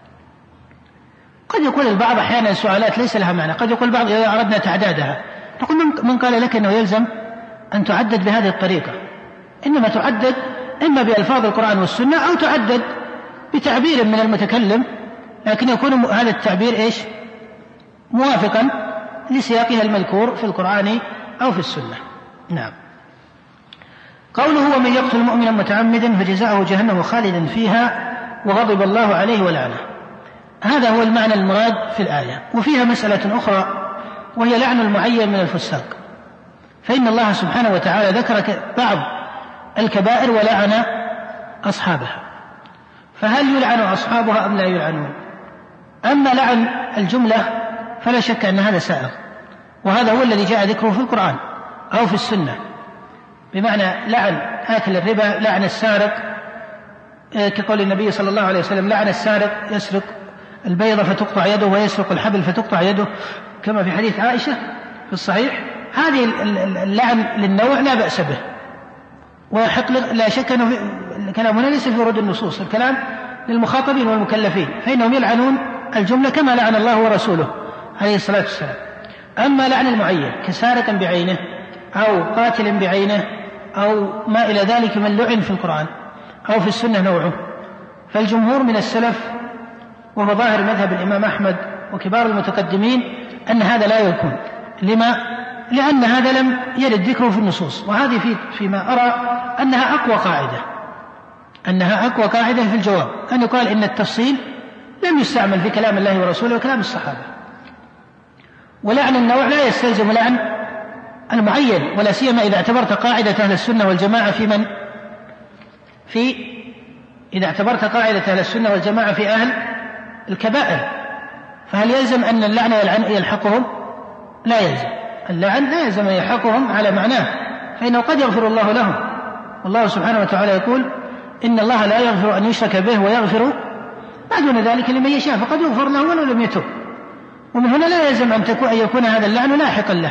قد يقول البعض أحيانا السؤالات ليس لها معنى، قد يقول البعض إذا أردنا تعدادها، نقول من قال لك أنه يلزم أن تعدد بهذه الطريقة؟ إنما تعدد إما بألفاظ القرآن والسنة أو تعدد بتعبير من المتكلم، لكن يكون هذا التعبير موافقا لسياقها المذكور في القرآن أو في السنة. نعم. قوله ومن يقتل مؤمنا متعمدا فجزاؤه جهنم خالدا فيها وغضب الله عليه ولعنه، هذا هو المعنى المراد في الآية. وفيها مسألة أخرى وهي لعن المعين من الفساق، فإن الله سبحانه وتعالى ذكر بعض الكبائر ولعن أصحابها، فهل يلعن أصحابها أم لا يلعنون؟ أما لعن الجملة فلا شك أن هذا سائغ، وهذا هو الذي جاء ذكره في القرآن أو في السنة، بمعنى لعن آكل الربا، لعن السارق، كقول النبي صلى الله عليه وسلم لعن السارق يسرق البيضة فتقطع يده ويسرق الحبل فتقطع يده، كما في حديث عائشة في الصحيح. هذه اللعن للنوع لا بأس به، ويحق لا شك أنه كلامنا ليس في ورود النصوص، الكلام للمخاطبين والمكلفين، فإنهم يلعنون الجملة كما لعن الله ورسوله عليه الصلاة والسلام. أما لعن المعين كسارق بعينه أو قاتل بعينه أو ما إلى ذلك من لعن في القرآن أو في السنة نوعه، فالجمهور من السلف وهو ظاهر مذهب الإمام أحمد وكبار المتقدمين أن هذا لا يكون. لما؟ لأن هذا لم يرد ذكره في النصوص، وهذه فيما أرى أنها أقوى قاعدة في الجواب، أن يقال إن التفصيل لم يستعمل في كلام الله ورسوله وكلام الصحابة. ولعن النوع لا يستلزم لعن المعين، ولا سيما إذا اعتبرت قاعدة أهل السنة والجماعة إذا اعتبرت قاعدة أهل السنة والجماعة في أهل الكبائر، فهل يلزم أن اللعن يلحقهم؟ لا يلزم، اللعن لا يلزم أن يلحقهم على معناه، فإنه قد يغفر الله لهم، والله سبحانه وتعالى يقول إن الله لا يغفر أن يشرك به ويغفر ما دون ذلك لمن يشاء، فقد يغفر له ولو لم يتب. ومن هنا لا يلزم أن يكون هذا اللعن لاحقا له.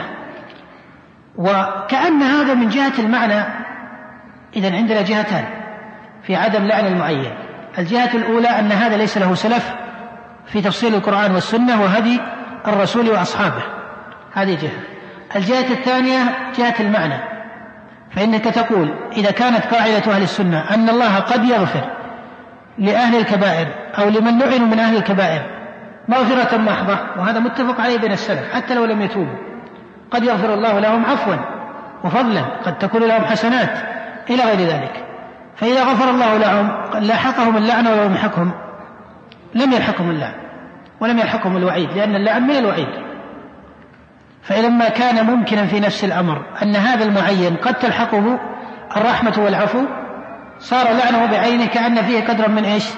وكأن هذا من جهة المعنى. إذن عندنا جهتان في عدم لعن المعين. الجهة الأولى أن هذا ليس له سلف في تفصيل القرآن والسنة وهدي الرسول وأصحابه، هذه جهة. الجهة الثانية جهة المعنى، فإنك تقول إذا كانت قاعدة أهل السنة أن الله قد يغفر لأهل الكبائر أو لمن لعنوا من أهل الكبائر مغفرة محضة، وهذا متفق عليه بين السلف حتى لو لم يتوبوا، قد يغفر الله لهم عفوا وفضلا، قد تكون لهم حسنات إلى غير ذلك. فإذا غفر الله لهم لاحقهم اللعنة ولو يلحقهم لم يلحقهم اللعن ولم يلحقهم الوعيد، لأن اللعن من الوعيد. فلما كان ممكنا في نفس الأمر أن هذا المعين قد تلحقه الرحمة والعفو، صار لعنه بعينه كأن فيه قدر من إيش؟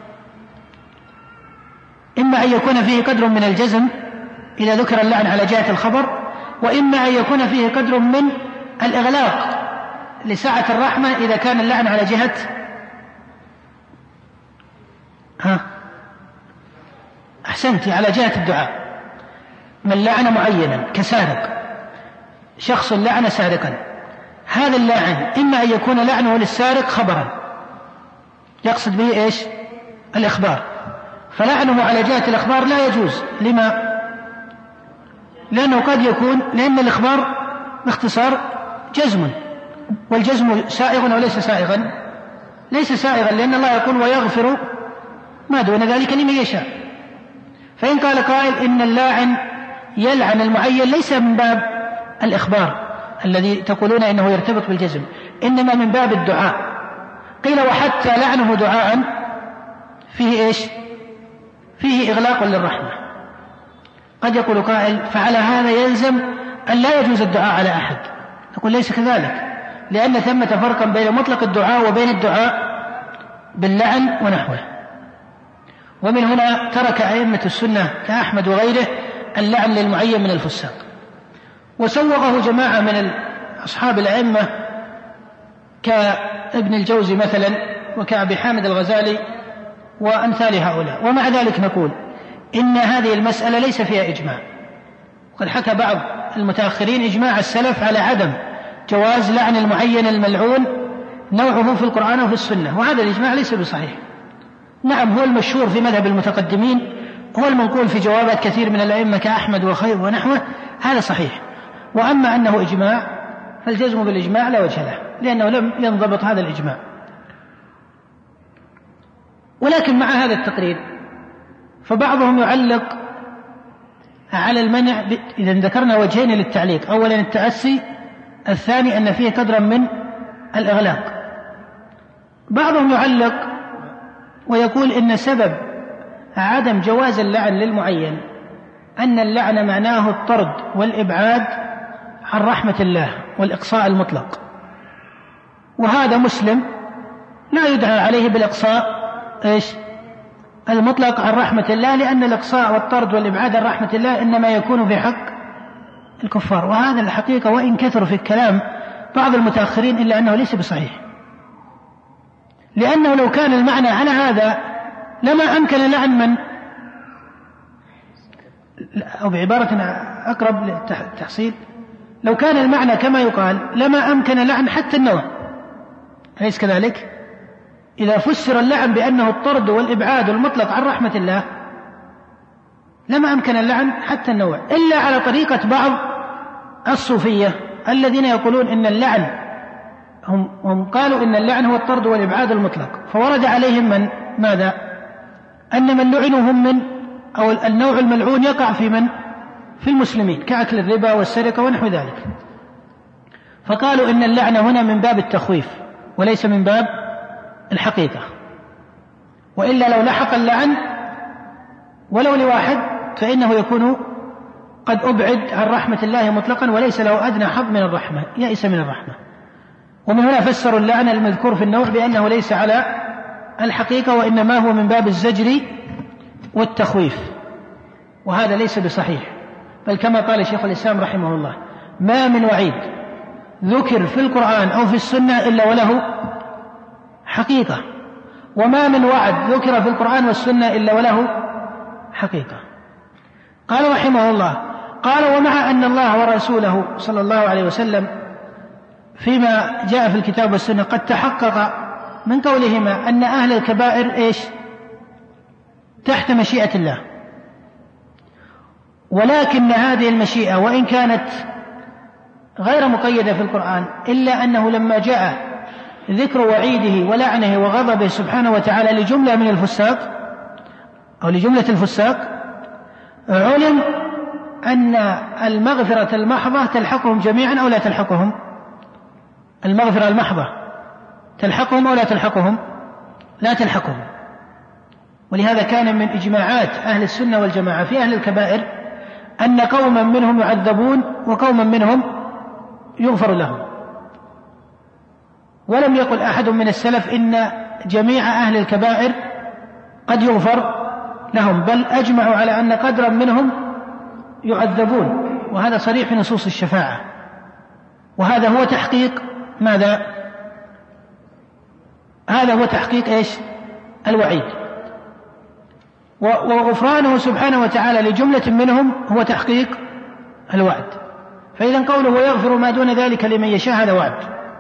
إما أن يكون فيه قدر من الجزم إذا ذكر اللعن على جهة الخبر، وإما أن يكون فيه قدر من الإغلاق لسعة الرحمة إذا كان اللعن على جهة أحسنتي على جهة الدعاء. من لعن معينا كسارق، شخص لعن سارقا، هذا اللعن إما أن يكون لعنه للسارق خبرا يقصد به إيش؟ الإخبار، فلعنه على جهة الإخبار لا يجوز. لما؟ لأنه قد يكون، لأن الإخبار باختصار جزم، والجزم سائغ أو ليس سائغا؟ ليس سائغا، لأن الله يقول ويغفر ما دون ذلك لمن يشاء. فإن قال قائل إن اللاعن يلعن المعين ليس من باب الإخبار الذي تقولون إنه يرتبط بالجزم، إنما من باب الدعاء، قيل وحتى لعنه دعاء فيه إيش؟ فيه إغلاق للرحمة. قد يقول قائل فعلى هذا يلزم أن لا يجوز الدعاء على أحد، نقول ليس كذلك، لأن ثمة فرقا بين مطلق الدعاء وبين الدعاء باللعن ونحوه. ومن هنا ترك أئمة السنة كأحمد وغيره اللعن للمعين من الفساق، وسوغه جماعة من أصحاب الأئمة كابن الجوزي مثلا وكأبي حامد الغزالي وأمثال هؤلاء. ومع ذلك نقول إن هذه المسألة ليس فيها إجماع، وقد حكى بعض المتأخرين إجماع السلف على عدم جواز لعن المعين الملعون نوعه في القرآن وفي السنة، وهذا الإجماع ليس بصحيح. نعم هو المشهور في مذهب المتقدمين، هو المنقول في جوابات كثير من الأئمة كأحمد وخير ونحوه، هذا صحيح. وأما أنه إجماع فالجزم بالإجماع لا وجه له، لأنه لم ينضبط هذا الإجماع. ولكن مع هذا التقرير فبعضهم يعلق على المنع إذا ذكرنا وجهين للتعليق، أولا التأسي، الثاني أن فيه قدرا من الإغلاق. بعضهم يعلق ويقول إن سبب عدم جواز اللعن للمعين أن اللعن معناه الطرد والإبعاد عن رحمة الله والإقصاء المطلق، وهذا مسلم لا يدعى عليه بالإقصاء المطلق عن رحمة الله، لأن الإقصاء والطرد والإبعاد عن رحمة الله إنما يكون في حق الكفار. وهذا الحقيقة وإن كثر في الكلام بعض المتأخرين إلا أنه ليس بصحيح، لأنه لو كان المعنى على هذا لما أمكن لعن من، أو بعبارة أقرب للتحصيل، لو كان المعنى كما يقال لما أمكن لعن حتى النوع، أليس كذلك؟ إذا فسر اللعن بأنه الطرد والإبعاد المطلق عن رحمة الله لما أمكن اللعن حتى النوع، إلا على طريقة بعض الصوفية الذين يقولون إن اللعن هم قالوا إن اللعن هو الطرد والإبعاد المطلق، فورد عليهم من ماذا؟ أن من لعنوا هم من، أو النوع الملعون يقع في من؟ في المسلمين كأكل الربا والسرقة ونحو ذلك، فقالوا إن اللعن هنا من باب التخويف وليس من باب الحقيقة، وإلا لو لحق اللعن ولو لواحد فإنه يكون قد أبعد عن رحمة الله مطلقا وليس له أدنى حظ من الرحمة، يئس من الرحمة. ومن هنا فسروا اللعن المذكور في النوع بأنه ليس على الحقيقة وإنما هو من باب الزجر والتخويف، وهذا ليس بصحيح. بل كما قال شيخ الإسلام رحمه الله ما من وعيد ذكر في القرآن أو في السنة إلا وله حقيقة، وما من وعد ذكر في القرآن والسنة إلا وله حقيقة. قال رحمه الله قال ومع أن الله ورسوله صلى الله عليه وسلم فيما جاء في الكتاب والسنة قد تحقق من قولهما أن أهل الكبائر تحت مشيئة الله، ولكن هذه المشيئة وإن كانت غير مقيدة في القرآن، إلا أنه لما جاء ذكر وعيده ولعنه وغضبه سبحانه وتعالى لجملة من الفساق أو لجملة الفساق، علم أن المغفرة المحضة تلحقهم جميعا أو لا تلحقهم. المغفرة المحضة تلحقهم أو لا تلحقهم؟ لا تلحقهم. ولهذا كان من إجماعات أهل السنة والجماعة في أهل الكبائر أن قوما منهم يعذبون وقوما منهم يغفر لهم. ولم يقل أحد من السلف إن جميع أهل الكبائر قد يغفر لهم، بل أجمعوا على أن قدرا منهم يعذبون، وهذا صريح في نصوص الشفاعة. وهذا هو تحقيق ماذا؟ هذا هو تحقيق إيش؟ الوعيد. وغفرانه سبحانه وتعالى لجملة منهم هو تحقيق الوعد. فإذا قوله ويغفر ما دون ذلك لمن يشاء هذا وعد،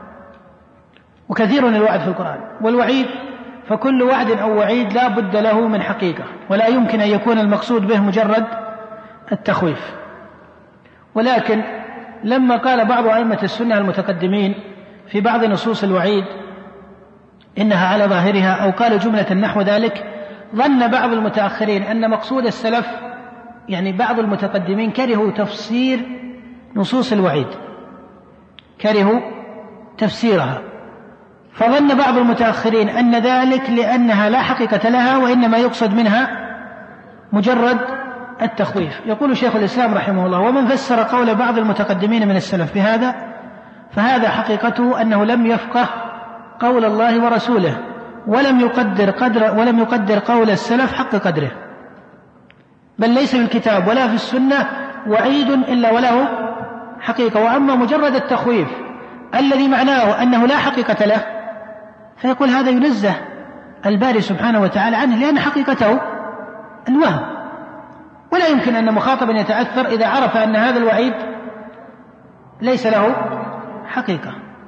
وكثير الوعد في القرآن. والوعيد فكل وعد أو وعيد لا بد له من حقيقة، ولا يمكن أن يكون المقصود به مجرد التخويف. ولكن لما قال بعض أئمة السنة المتقدمين في بعض نصوص الوعيد إنها على ظاهرها أو قالوا جملة نحو ذلك، ظن بعض المتأخرين أن مقصود السلف، يعني بعض المتقدمين كرهوا تفسير نصوص الوعيد، كرهوا تفسيرها، فظن بعض المتأخرين أن ذلك لأنها لا حقيقة لها وإنما يقصد منها مجرد التخويف. يقول شيخ الإسلام رحمه الله: ومن فسر قول بعض المتقدمين من السلف بهذا فهذا حقيقته أنه لم يفقه قول الله ورسوله، ولم يقدر قول السلف حق قدره، بل ليس في الكتاب ولا في السنة وعيد إلا وله حقيقة. وأما مجرد التخويف الذي معناه أنه لا حقيقة له فيقول هذا ينزه الباري سبحانه وتعالى عنه، لأن حقيقته الوهم، ولا يمكن أن مخاطبا يتأثر إذا عرف أن هذا الوعيد ليس له حقيقة.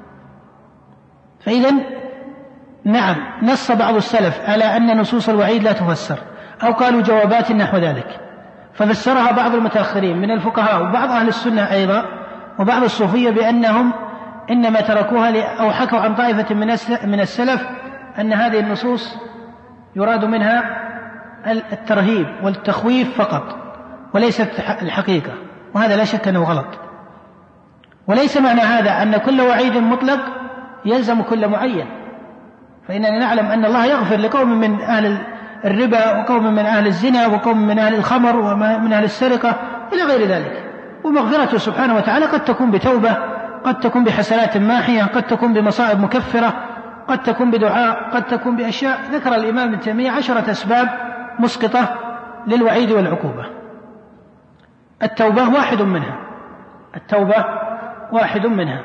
فإذا نعم، نص بعض السلف على أن نصوص الوعيد لا تفسر، أو قالوا جوابات نحو ذلك، ففسرها بعض المتأخرين من الفقهاء وبعض أهل السنة أيضا وبعض الصوفية بأنهم إنما تركوها أو حكوا عن طائفة من السلف أن هذه النصوص يراد منها الترهيب والتخويف فقط وليست الحقيقة، وهذا لا شك أنه غلط. وليس معنى هذا أن كل وعيد مطلق يلزم كل معين، فإننا نعلم أن الله يغفر لقوم من أهل الربا وقوم من أهل الزنا وقوم من أهل الخمر ومن أهل السرقة إلى غير ذلك. ومغفرته سبحانه وتعالى قد تكون بتوبة، قد تكون بحسنات ماحية، قد تكون بمصائب مكفرة، قد تكون بدعاء، قد تكون بأشياء. ذكر الإمام ابن تيمية 10 أسباب مسقطة للوعيد والعقوبة. التوبة واحد منها، التوبة واحد منها.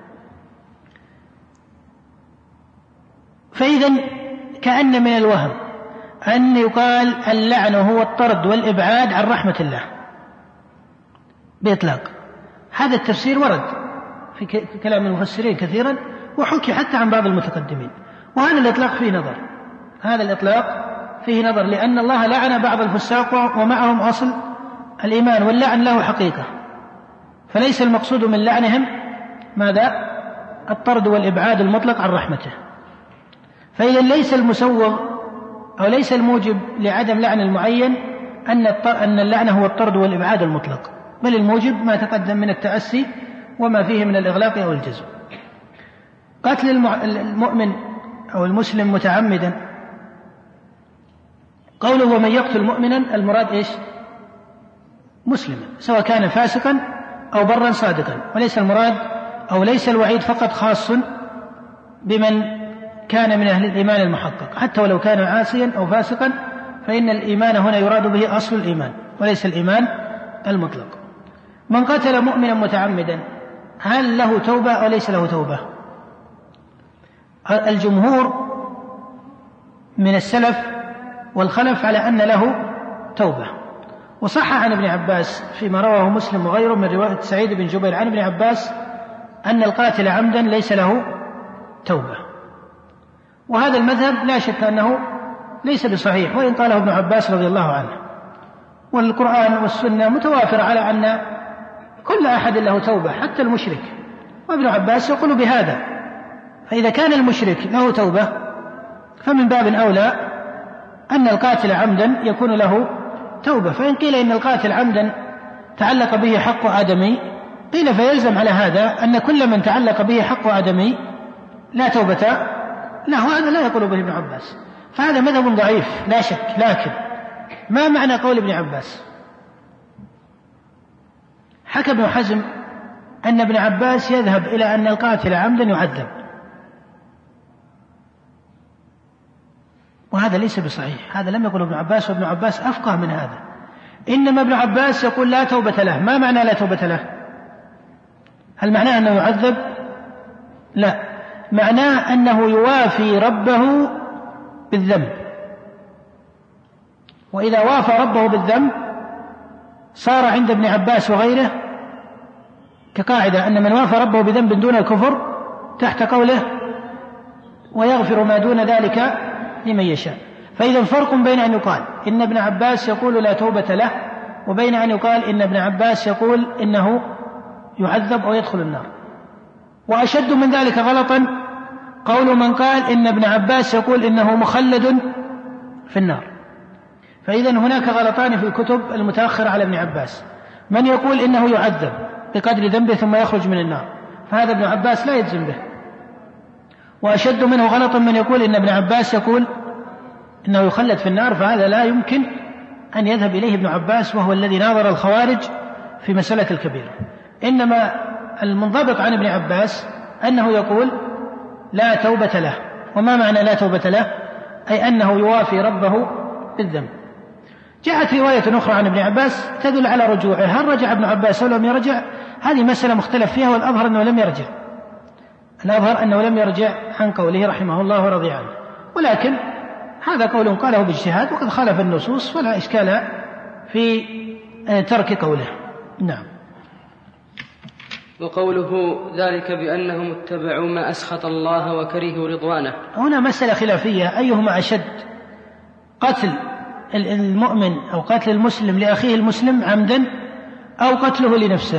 فإذا كأن من الوهم أن يقال اللعن هو الطرد والإبعاد عن رحمة الله بإطلاق. هذا التفسير ورد في كلام المفسرين كثيرا، وحكي حتى عن بعض المتقدمين، وهذا الإطلاق فيه نظر، هذا الإطلاق فيه نظر، لأن الله لعن بعض الفساق ومعهم أصل الإيمان، واللعن له حقيقة، فليس المقصود من لعنهم ماذا؟ الطرد والإبعاد المطلق عن رحمته. فإذا ليس المسوغ أو ليس الموجب لعدم لعن المعين أن اللعن هو الطرد والإبعاد المطلق، بل الموجب ما تقدم من التأسي وما فيه من الإغلاق أو الجزم. قتل المؤمن أو المسلم متعمدا، قوله ومن يقتل مؤمنا، المراد إيش؟ مسلما، سواء كان فاسقا أو برا صادقا، وليس المراد أو ليس الوعيد فقط خاص بمن كان من أهل الإيمان المحقق، حتى ولو كان عاصيا أو فاسقا فإن الإيمان هنا يراد به أصل الإيمان وليس الإيمان المطلق. من قتل مؤمنا متعمدا هل له توبة أو ليس له توبة؟ الجمهور من السلف والخلف على أن له توبة. وصح عن ابن عباس فيما رواه مسلم وغيره من رواية سعيد بن جبير عن ابن عباس أن القاتل عمدا ليس له توبة، وهذا المذهب لا شك أنه ليس بصحيح، وإن قاله ابن عباس رضي الله عنه. والقرآن والسنة متوافر على أن كل أحد له توبة حتى المشرك، وابن عباس يقول بهذا. فإذا كان المشرك له توبة فمن باب أولى أن القاتل عمدا يكون له توبة. فإن قيل إن القاتل عمدا تعلق به حق آدمي، قيل فيلزم على هذا أن كل من تعلق به حق آدمي لا توبة له. هذا لا يقول به ابن عباس، فهذا مذهب ضعيف لا شك. لكن ما معنى قول ابن عباس؟ حكى ابن حزم أن ابن عباس يذهب إلى أن القاتل عمدا يعذب، وهذا ليس بصحيح. هذا لم يقل ابن عباس، وابن عباس أفقه من هذا. إنما ابن عباس يقول لا توبة له. ما معنى لا توبة له؟ هل معناه أنه يعذب؟ لا، معناه أنه يوافي ربه بالذنب. وإذا وافى ربه بالذنب صار عند ابن عباس وغيره كقاعدة أن من وافى ربه بذنب دون الكفر تحت قوله ويغفر ما دون ذلك لمن يشاء. فإذا فرق بين أن يقال إن ابن عباس يقول لا توبة له، وبين أن يقال إن ابن عباس يقول إنه يعذب أو يدخل النار. وأشد من ذلك غلطا قول من قال إن ابن عباس يقول إنه مخلد في النار. فإذا هناك غلطان في الكتب المتأخرة على ابن عباس، من يقول إنه يعذب بقدر ذنبه ثم يخرج من النار، فهذا ابن عباس لا يجزم به. وأشد منه غلطا من يقول إن ابن عباس يقول إنه يخلد في النار، فهذا لا يمكن أن يذهب إليه ابن عباس، وهو الذي ناظر الخوارج في مسألة الكبيرة. إنما المنضبط عن ابن عباس أنه يقول لا توبة له. وما معنى لا توبة له؟ أي أنه يوافي ربه بالذنب. جاءت رواية أخرى عن ابن عباس تدل على رجوعه. هل رجع ابن عباس أو لم يرجع؟ هذه مسألة مختلف فيها، والأظهر أنه لم يرجع. الأظهر أنه لم يرجع عن قوله رحمه الله ورضي عنه، ولكن هذا قول قاله باجتهاد وقد خالف النصوص، فلا إشكال في ترك قوله. نعم. وقوله ذلك بأنهم اتبعوا ما أسخط الله وكرهوا رضوانه. هنا مسألة خلافية، أيهما أشد، قتل المؤمن أو قتل المسلم لأخيه المسلم عمدا أو قتله لنفسه؟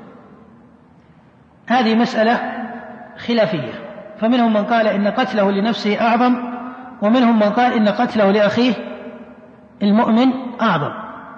هذه مسألة خلافية، فمنهم من قال إن قتله لنفسه أعظم، ومنهم من قال إن قتله لأخيه المؤمن أعظم.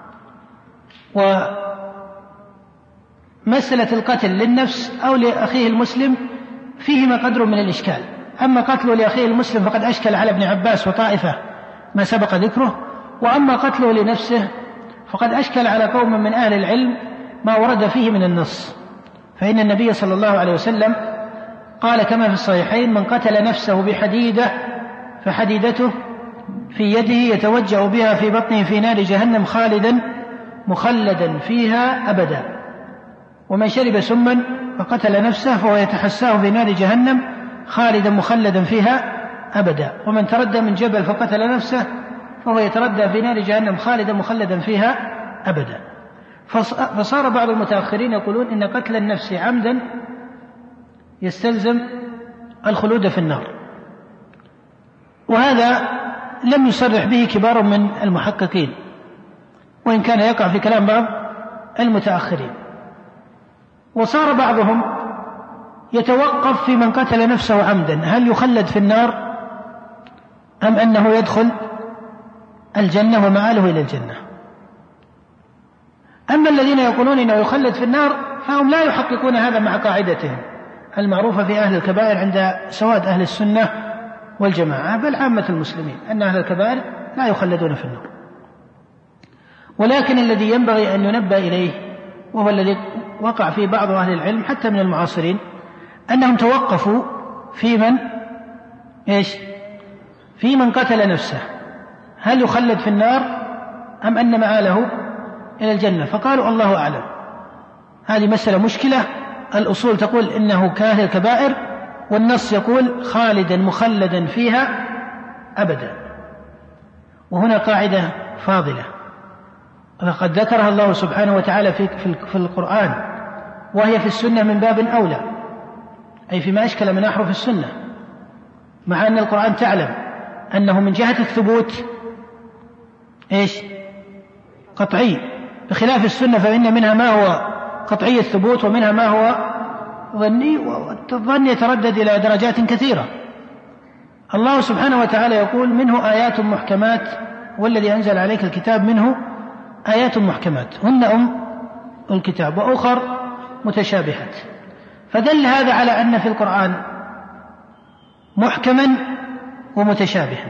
ومسألة القتل للنفس أو لأخيه المسلم فيهما قدر من الإشكال. أما قتله لأخيه المسلم فقد أشكل على ابن عباس وطائفة ما سبق ذكره، وأما قتله لنفسه فقد أشكل على قوم من أهل العلم ما ورد فيه من النص. فإن النبي صلى الله عليه وسلم قال كما في الصحيحين: من قتل نفسه بحديدة فحديدته في يده يتوجأ بها في بطنه في نار جهنم خالدا مخلدا فيها أبدا، ومن شرب سما فقتل نفسه فهو يتحساه في نار جهنم خالدا مخلدا فيها أبدا، ومن تردى من جبل فقتل نفسه فهو يتردى في نار جهنم خالدا مخلدا فيها أبدا. فصار بعض المتأخرين يقولون إن قتل النفس عمدا يستلزم الخلود في النار، وهذا لم يصرح به كبار من المحققين، وإن كان يقع في كلام بعض المتأخرين. وصار بعضهم يتوقف في من قتل نفسه عمدا، هل يخلد في النار أم أنه يدخل الجنة ومآله إلى الجنة؟ أما الذين يقولون إنه يخلد في النار فهم لا يحققون هذا مع قاعدتهم المعروفة في أهل الكبائر عند سواد أهل السنة والجماعة، بل عامة المسلمين، أن أهل الكبائر لا يخلدون في النار. ولكن الذي ينبغي أن ينبه إليه، وهو الذي وقع فيه بعض أهل العلم حتى من المعاصرين، أنهم توقفوا في من قتل نفسه، هل يخلد في النار أم أن مآله إلى الجنة؟ فقالوا الله أعلم. هذه مسألة مشكلة، الأصول تقول إنه كاهل الكبائر، والنص يقول خالدا مخلدا فيها أبدا. وهنا قاعدة فاضلة وقد ذكرها الله سبحانه وتعالى في القرآن، وهي في السنة من باب أولى، أي فيما أشكل من أحرف السنة، مع أن القرآن تعلم أنه من جهة الثبوت قطعي، بخلاف السنة فإن منها ما هو قطعي الثبوت ومنها ما هو ظني، والظن يتردد إلى درجات كثيرة. الله سبحانه وتعالى يقول منه آيات محكمات والذي أنزل عليك الكتاب منه آيات محكمات هن الكتاب وأخر متشابهات، فدل هذا على أن في القرآن محكما ومتشابها.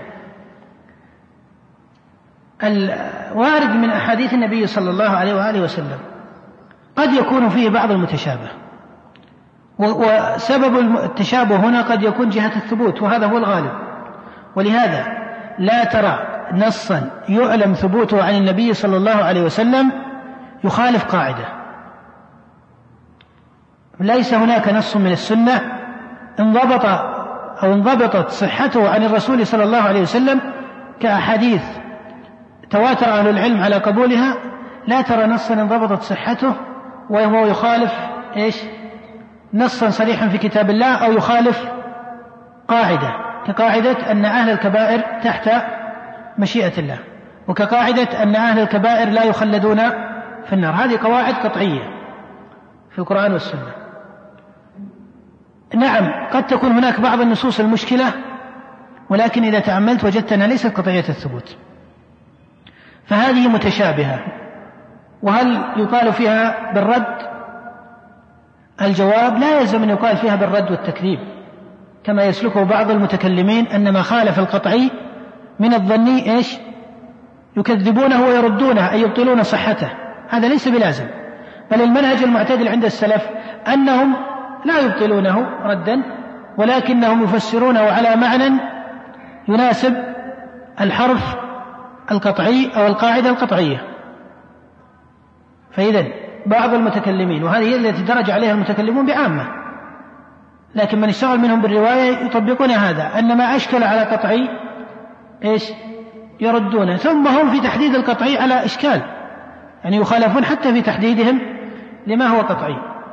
الوارد من أحاديث النبي صلى الله عليه وآله وسلم قد يكون فيه بعض المتشابه، وسبب التشابه هنا قد يكون جهة الثبوت، وهذا هو الغالب. ولهذا لا ترى نصا يعلم ثبوته عن النبي صلى الله عليه وسلم يخالف قاعدة. ليس هناك نص من السنة انضبطت صحته عن الرسول صلى الله عليه وسلم كأحاديث تواتر أهل العلم على قبولها، لا ترى نصا انضبطت صحته وهو يخالف نصا صريحا في كتاب الله، أو يخالف قاعدة كقاعدة أن أهل الكبائر تحت مشيئة الله، وكقاعدة أن أهل الكبائر لا يخلدون في النار. هذه قواعد قطعية في القرآن والسنة. نعم قد تكون هناك بعض النصوص المشكلة، ولكن إذا تأملت وجدت أنها ليست قطعية الثبوت، فهذه متشابهة. وهل يقال فيها بالرد؟ الجواب لا يلزم أن يقال فيها بالرد والتكذيب، كما يسلكه بعض المتكلمين أن ما خالف القطعي من الظني يكذبونه ويردونه أي يبطلون صحته، هذا ليس بلازم. بل المنهج المعتدل عند السلف أنهم لا يبطلونه ردا، ولكنهم يفسرونه على معنى يناسب الحرف القطعي أو القاعدة القطعية. فإذا بعض المتكلمين، وهذه هي التي درج عليها المتكلمون بعامة، لكن من اشتغل منهم بالرواية يطبقون هذا، أن ما أشكل على قطعي يردونه، ثم هم في تحديد القطعي على إشكال، يعني يخالفون حتى في تحديدهم لما هو قطعي.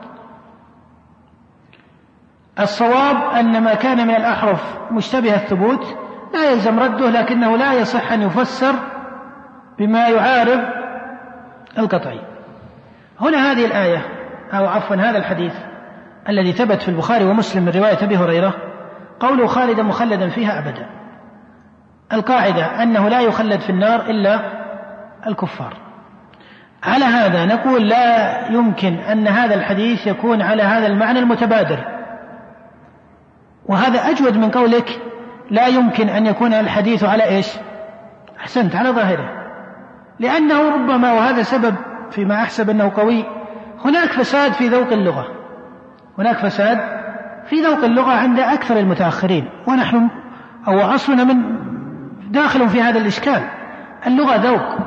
الصواب أن ما كان من الأحرف مشتبه الثبوت لا يلزم رده، لكنه لا يصح أن يفسر بما يعارض القطعي. هنا هذه الآية أو عفوا هذا الحديث الذي ثبت في البخاري ومسلم من رواية أبي هريرة قوله خالدا مخلدا فيها أبدا، القاعدة أنه لا يخلد في النار إلا الكفار. على هذا نقول لا يمكن أن هذا الحديث يكون على هذا المعنى المتبادر، وهذا أجود من قولك لا يمكن أن يكون الحديث على أحسنت، على ظاهره، لأنه ربما، وهذا سبب فيما أحسب أنه قوي، هناك فساد في ذوق اللغة، هناك فساد في ذوق اللغة عند أكثر المتأخرين، ونحن أو عصرنا من داخل في هذا الإشكال. اللغة ذوق،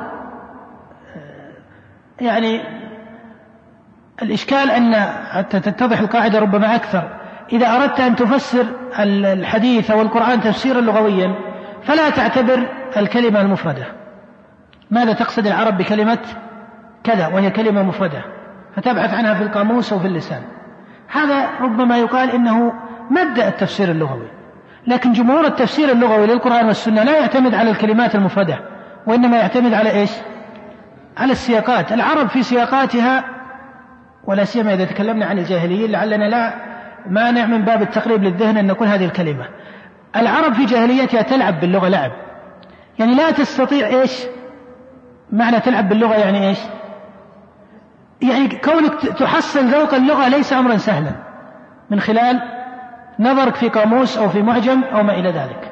يعني الإشكال أن حتى تتضح القاعدة ربما أكثر، إذا أردت أن تفسر الحديث أو القرآن تفسيرا لغويا فلا تعتبر الكلمة المفردة. ماذا تقصد العرب بكلمة كذا وهي كلمة مفردة، فتبحث عنها في القاموس أو في اللسان. هذا ربما يقال إنه مبدأ التفسير اللغوي، لكن جمهور التفسير اللغوي للقرآن والسنة لا يعتمد على الكلمات المفردة، وإنما يعتمد على على السياقات. العرب في سياقاتها، ولا سيما إذا تكلمنا عن الجاهليين، لعلنا لا مانع من باب التقريب للذهن أن نقول هذه الكلمة، العرب في جاهليتها تلعب باللغة لعب، يعني لا تستطيع معنى تلعب باللغة يعني يعني كونك تحصل ذوق اللغة ليس أمرا سهلا من خلال نظرك في قاموس أو في معجم أو ما إلى ذلك.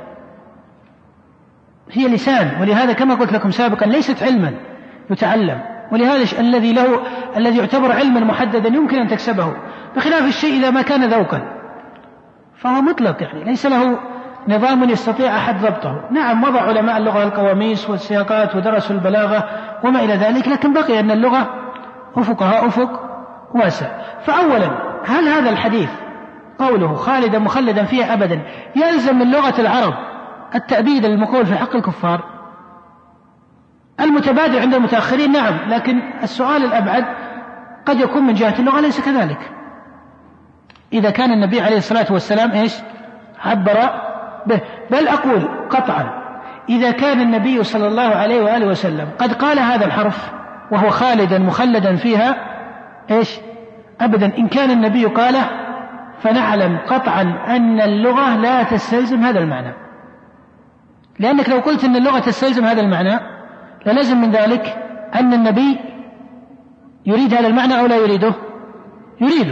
هي لسان، ولهذا كما قلت لكم سابقا ليست علما يتعلم، ولهذا الذي يعتبر علما محددا يمكن أن تكسبه، بخلاف الشيء إذا ما كان ذوقا فهو مطلق، يعني ليس له نظام يستطيع أحد ضبطه. نعم وضع علماء اللغة القواميس والسياقات ودرسوا البلاغة وما إلى ذلك، لكن بقي أن اللغة أفقها أفق واسع. فأولا، هل هذا الحديث قوله خالدا مخلدا فيها أبدا يلزم من لغة العرب التأبيد المقول في حق الكفار؟ المتبادر عند المتأخرين نعم، لكن السؤال الأبعد قد يكون من جهة اللغة ليس كذلك. إذا كان النبي عليه الصلاة والسلام عبر به، بل أقول قطعا إذا كان النبي صلى الله عليه وآله وسلم قد قال هذا الحرف وهو خالدا مخلدا فيها أبدا إن كان النبي قاله فنعلم قطعا أن اللغة لا تستلزم هذا المعنى، لأنك لو قلت أن اللغة تستلزم هذا المعنى للزم من ذلك أن النبي يريد هذا المعنى أو لا يريده؟ يريده،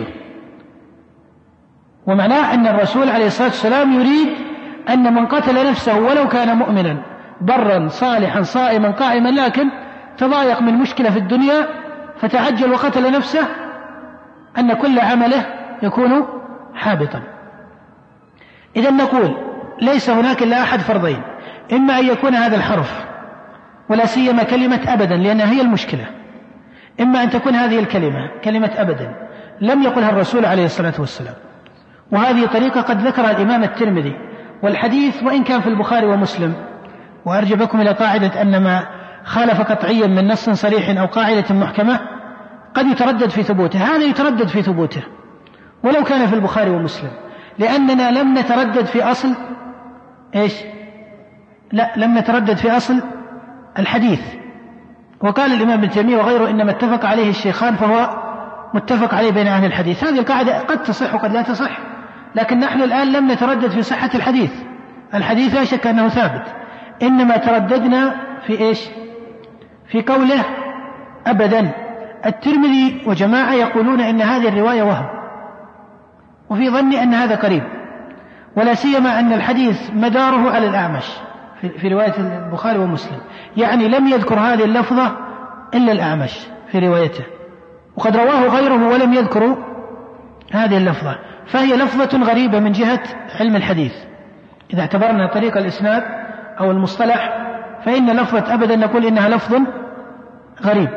ومعناه أن الرسول عليه الصلاة والسلام يريد أن من قتل نفسه ولو كان مؤمنا برا صالحا صائما قائما لكن تضايق من مشكلة في الدنيا فتعجل وقتل نفسه أن كل عمله يكون حابطا. إذن نقول ليس هناك إلا أحد فرضين، إما أن يكون هذا الحرف ولا سيما كلمة أبدا لأنها هي المشكلة، إما أن تكون هذه الكلمة كلمة أبدا لم يقلها الرسول عليه الصلاة والسلام، وهذه طريقة قد ذكرها الإمام الترمذي، والحديث وإن كان في البخاري ومسلم، وأرجع بكم إلى قاعدة أن ما خالف قطعيا من نص صريح أو قاعدة محكمة قد يتردد في ثبوته، هذا يتردد في ثبوته ولو كان في البخاري ومسلم، لأننا لم نتردد في أصل إيش؟ لا، لم نتردد في أصل الحديث. وقال الإمام ابن تيمية وغيره إنما اتفق عليه الشيخان فهو متفق عليه بين أهل الحديث. هذه القاعدة قد تصح وقد لا تصح، لكن نحن الآن لم نتردد في صحة الحديث، الحديث لا شك أنه ثابت، إنما ترددنا في إيش؟ في قوله أبدا. الترمذي وجماعة يقولون إن هذه الرواية وهم، وفي ظني أن هذا قريب، ولا سيما أن الحديث مداره على الأعمش في رواية البخاري ومسلم، يعني لم يذكر هذه اللفظة إلا الأعمش في روايته، وقد رواه غيره ولم يذكروا هذه اللفظة، فهي لفظة غريبة من جهة علم الحديث. إذا اعتبرنا طريق الإسناد أو المصطلح فإن لفظة أبدا نقول إنها لفظ غريب،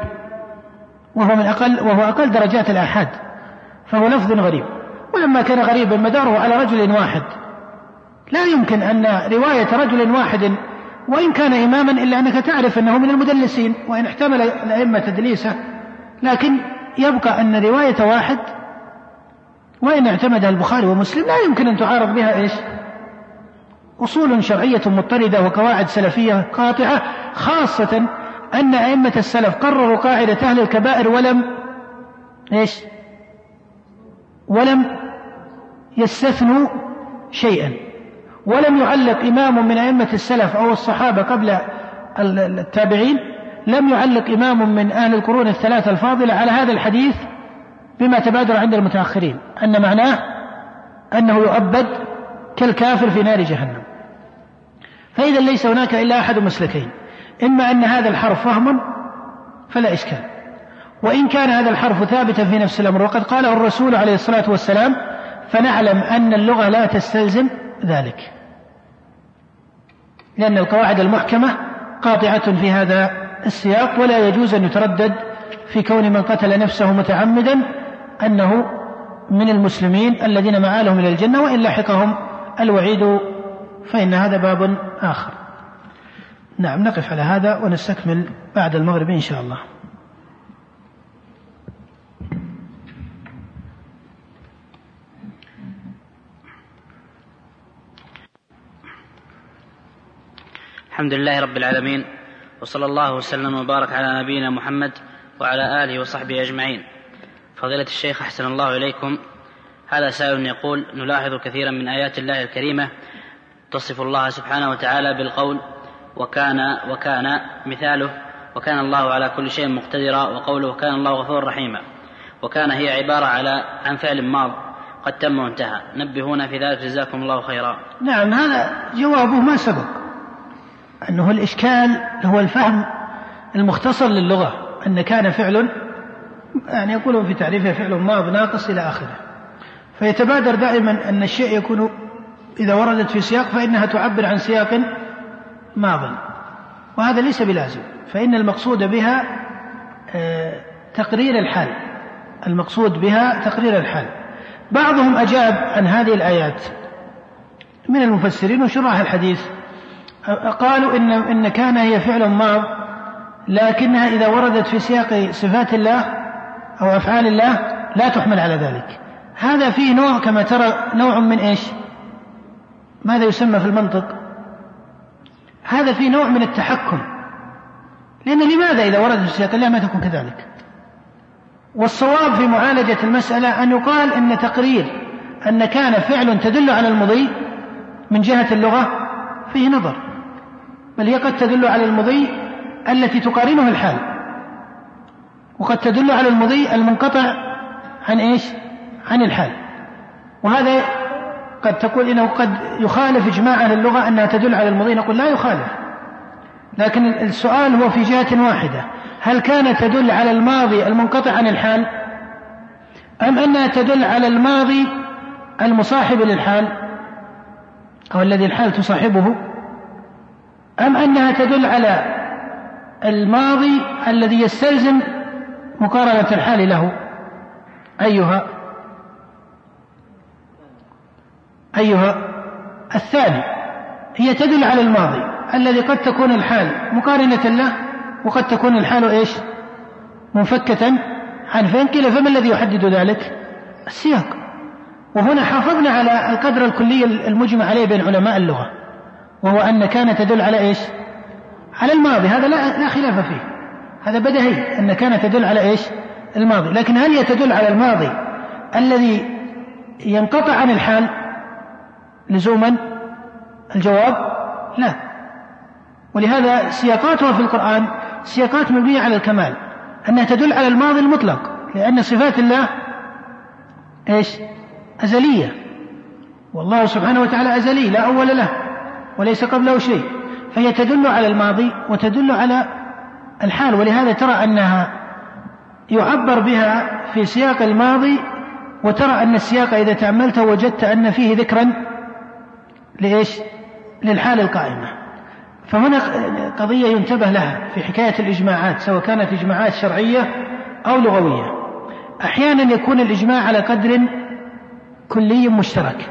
وهو أقل درجات الآحاد، فهو لفظ غريب. ولما كان غريبا مداره على رجل واحد، لا يمكن أن رواية رجل واحد وإن كان إماما إلا أنك تعرف أنه من المدلسين، وإن احتمل الأئمة تدليسه لكن يبقى أن رواية واحد وإن اعتمدها البخاري ومسلم لا يمكن أن تعارض بها إيش؟ أصول شرعية مضطردة وقواعد سلفية قاطعة، خاصة أن أئمة السلف قرروا قاعدة أهل الكبائر ولم يستثنوا شيئا، ولم يعلق إمام من أئمة السلف أو الصحابة قبل التابعين، لم يعلق إمام من أهل القرون الثلاثة الفاضلة على هذا الحديث بما تبادر عند المتأخرين أن معناه أنه يؤبد كالكافر في نار جهنم. فإذا ليس هناك إلا أحد مسلكين، إما أن هذا الحرف فهم فلا إشكال، وإن كان هذا الحرف ثابتا في نفس الأمر وقد قاله الرسول عليه الصلاة والسلام فنعلم أن اللغة لا تستلزم ذلك، لأن القواعد المحكمة قاطعة في هذا السياق، ولا يجوز أن يتردد في كون من قتل نفسه متعمدا أنه من المسلمين الذين مآلهم إلى الجنة، وإن لحقهم الوعيد فإن هذا باب آخر. نعم، نقف على هذا ونستكمل بعد المغرب إن شاء الله. الحمد لله رب العالمين، وصلى الله وسلم وبارك على نبينا محمد وعلى آله وصحبه أجمعين. فضيلة الشيخ أحسن الله إليكم، هذا سائل يقول: نلاحظ كثيرا من آيات الله الكريمة تصف الله سبحانه وتعالى بالقول وكان مثاله وكان الله على كل شيء مقتدرا، وقوله وكان الله غفورا رحيما، وكان هي عبارة عن فعل ماض قد تم وانتهى، نبهونا في ذلك جزاكم الله خيرا. نعم، هذا جوابه ما سبق، أنه الإشكال هو الفهم المختصر للغة، أن كان فعل يعني يقولون في تعريفه فعل ماض ناقص إلى آخره، فيتبادر دائما أن الشيء يكون إذا وردت في سياق فإنها تعبر عن سياق ماض، وهذا ليس بلازم، فإن المقصود بها تقرير الحال، المقصود بها تقرير الحال. بعضهم أجاب عن هذه الآيات من المفسرين وشراح الحديث، قالوا إن كان هي فعل ماض، لكنها إذا وردت في سياق صفات الله أو أفعال الله لا تحمل على ذلك. هذا فيه نوع كما ترى نوع من إيش؟ ماذا يسمى في المنطق؟ هذا فيه نوع من التحكم، لأن لماذا إذا وردت في سياق الله ما تكون كذلك؟ والصواب في معالجة المسألة أن يقال إن تقرير أن كان فعل تدل على المضي من جهة اللغة فيه نظر، بل هي قد تدل على المضي التي تقارنه الحال، وقد تدل على المضي المنقطع عن إيش؟ عن الحال. وهذا قد تقول إنه قد يخالف إجماع أهل اللغة أنها تدل على المضي، نقول لا يخالف، لكن السؤال هو في جهة واحدة: هل كانت تدل على الماضي المنقطع عن الحال، أم أنها تدل على الماضي المصاحب للحال أو الذي الحال تصاحبه، أم أنها تدل على الماضي الذي يستلزم مقارنة الحال له؟ أيها الثاني، هي تدل على الماضي الذي قد تكون الحال مقارنة له، وقد تكون الحال إيش؟ منفكة عنه. فإن قيل فما الذي يحدد ذلك؟ السياق. وهنا حافظنا على القدر الكلي المجمع عليه بين علماء اللغة، وهو أن كان تدل على إيش؟ على الماضي، هذا لا خلاف فيه، هذا بديهي أن كان تدل على إيش؟ الماضي. لكن هل هي تدل على الماضي الذي ينقطع عن الحال لزوما؟ الجواب لا. ولهذا سياقاتها في القرآن سياقات مبنية على الكمال، أنها تدل على الماضي المطلق، لأن صفات الله إيش؟ أزلية، والله سبحانه وتعالى أزلي لا أول له وليس قبله شيء، فهي تدل على الماضي وتدل على الحال. ولهذا ترى أنها يعبر بها في سياق الماضي، وترى أن السياق إذا تأملته وجدت أن فيه ذكرا لإيش؟ للحال القائمة. فهنا قضية ينتبه لها في حكاية الإجماعات، سواء كانت إجماعات شرعية أو لغوية. أحيانا يكون الإجماع على قدر كلي مشترك،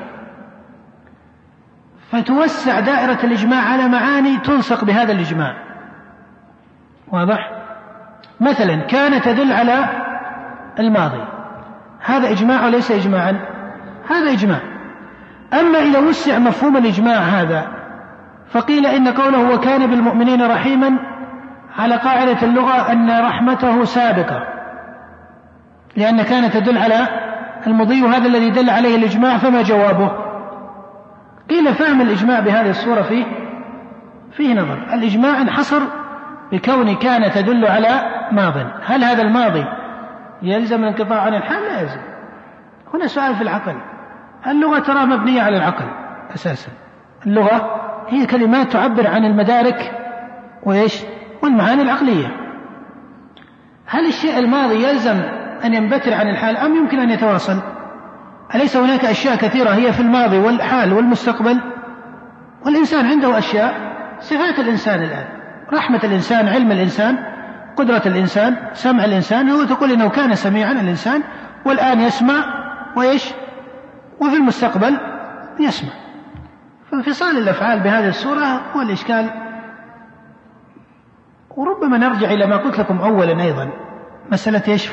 فتوسع دائرة الإجماع على معاني تلصق بهذا الإجماع. واضح؟ مثلا كان تدل على الماضي، هذا إجماع وليس إجماعا؟ هذا إجماع. أما إذا وسع مفهوم الإجماع هذا فقيل إن قوله وكان بالمؤمنين رحيما على قاعدة اللغة أن رحمته سابقة، لأن كان تدل على المضي، وهذا الذي دل عليه الإجماع. فما جوابه؟ قيل فهم الإجماع بهذه الصورة فيه نظر. الإجماع انحصر بكون كان تدل على ماض، هل هذا الماضي يلزم الانقطاع عن الحال؟ لا يلزم. هنا سؤال في العقل، اللغة ترى مبنية على العقل أساسا، اللغة هي كلمات تعبر عن المدارك وإيش؟ والمعاني العقلية. هل الشيء الماضي يلزم أن ينبتر عن الحال أم يمكن أن يتواصل؟ أليس هناك أشياء كثيرة هي في الماضي والحال والمستقبل؟ والإنسان عنده أشياء، صفات الإنسان الآن، رحمة الإنسان، علم الإنسان، قدرة الإنسان، سمع الإنسان. هو تقول إنه كان سميعا الإنسان والآن يسمع وإيش؟ وفي المستقبل يسمع. فانفصال الأفعال بهذه الصورة هو الإشكال. وربما نرجع إلى ما قلت لكم أولا أيضا، مسألة إيش؟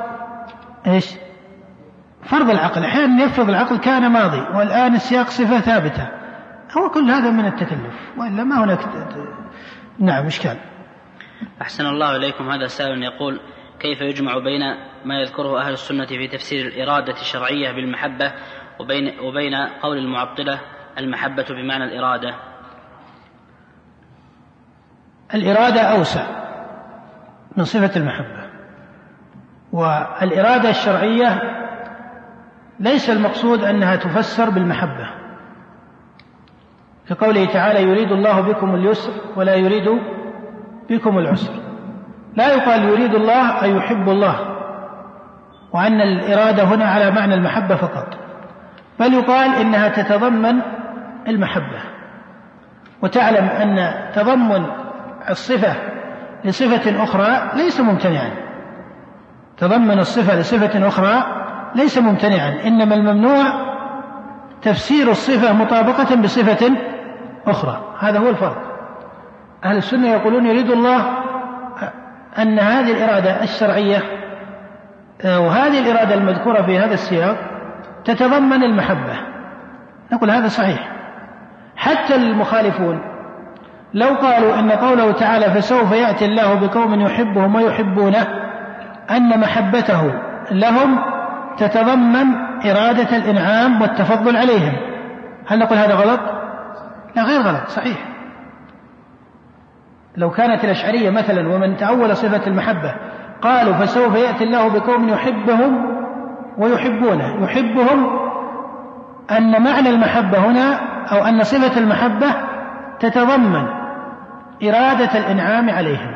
فرض العقل. أحيانا يفرض العقل كان ماضي والآن السياق صفة ثابتة، هو كل هذا من التكلف، وإلا ما هناك نعم إشكال. أحسن الله إليكم. هذا سائل يقول: كيف يجمع بين ما يذكره أهل السنة في تفسير الإرادة الشرعية بالمحبة وبين قول المعطلة المحبة بمعنى الإرادة؟ الإرادة أوسع من صفة المحبة، والإرادة الشرعية ليس المقصود أنها تفسر بالمحبة، كقوله تعالى: يريد الله بكم اليسر ولا يريد بكم العسر. لا يقال يريد الله أي يحب الله، وأن الإرادة هنا على معنى المحبة فقط، بل يقال إنها تتضمن المحبة. وتعلم أن تضمن الصفة لصفة أخرى ليس ممتنعا، تضمن الصفة لصفة أخرى ليس ممتنعا، إنما الممنوع تفسير الصفة مطابقة بصفة أخرى، هذا هو الفرق. أهل السنة يقولون يريد الله أن هذه الإرادة الشرعية وهذه الإرادة المذكورة في هذا السياق تتضمن المحبة، نقول هذا صحيح. حتى المخالفون لو قالوا إن قوله تعالى فسوف يأتي الله بقوم يحبهم ويحبونه أن محبته لهم تتضمن إرادة الإنعام والتفضل عليهم. هل نقول هذا غلط؟ لا، غير غلط، صحيح. لو كانت الأشعرية مثلا ومن تأول صفة المحبة قالوا فسوف يأتي الله بقوم يحبهم ويحبونه، يحبهم أن معنى المحبة هنا أو أن صفة المحبة تتضمن إرادة الإنعام عليهم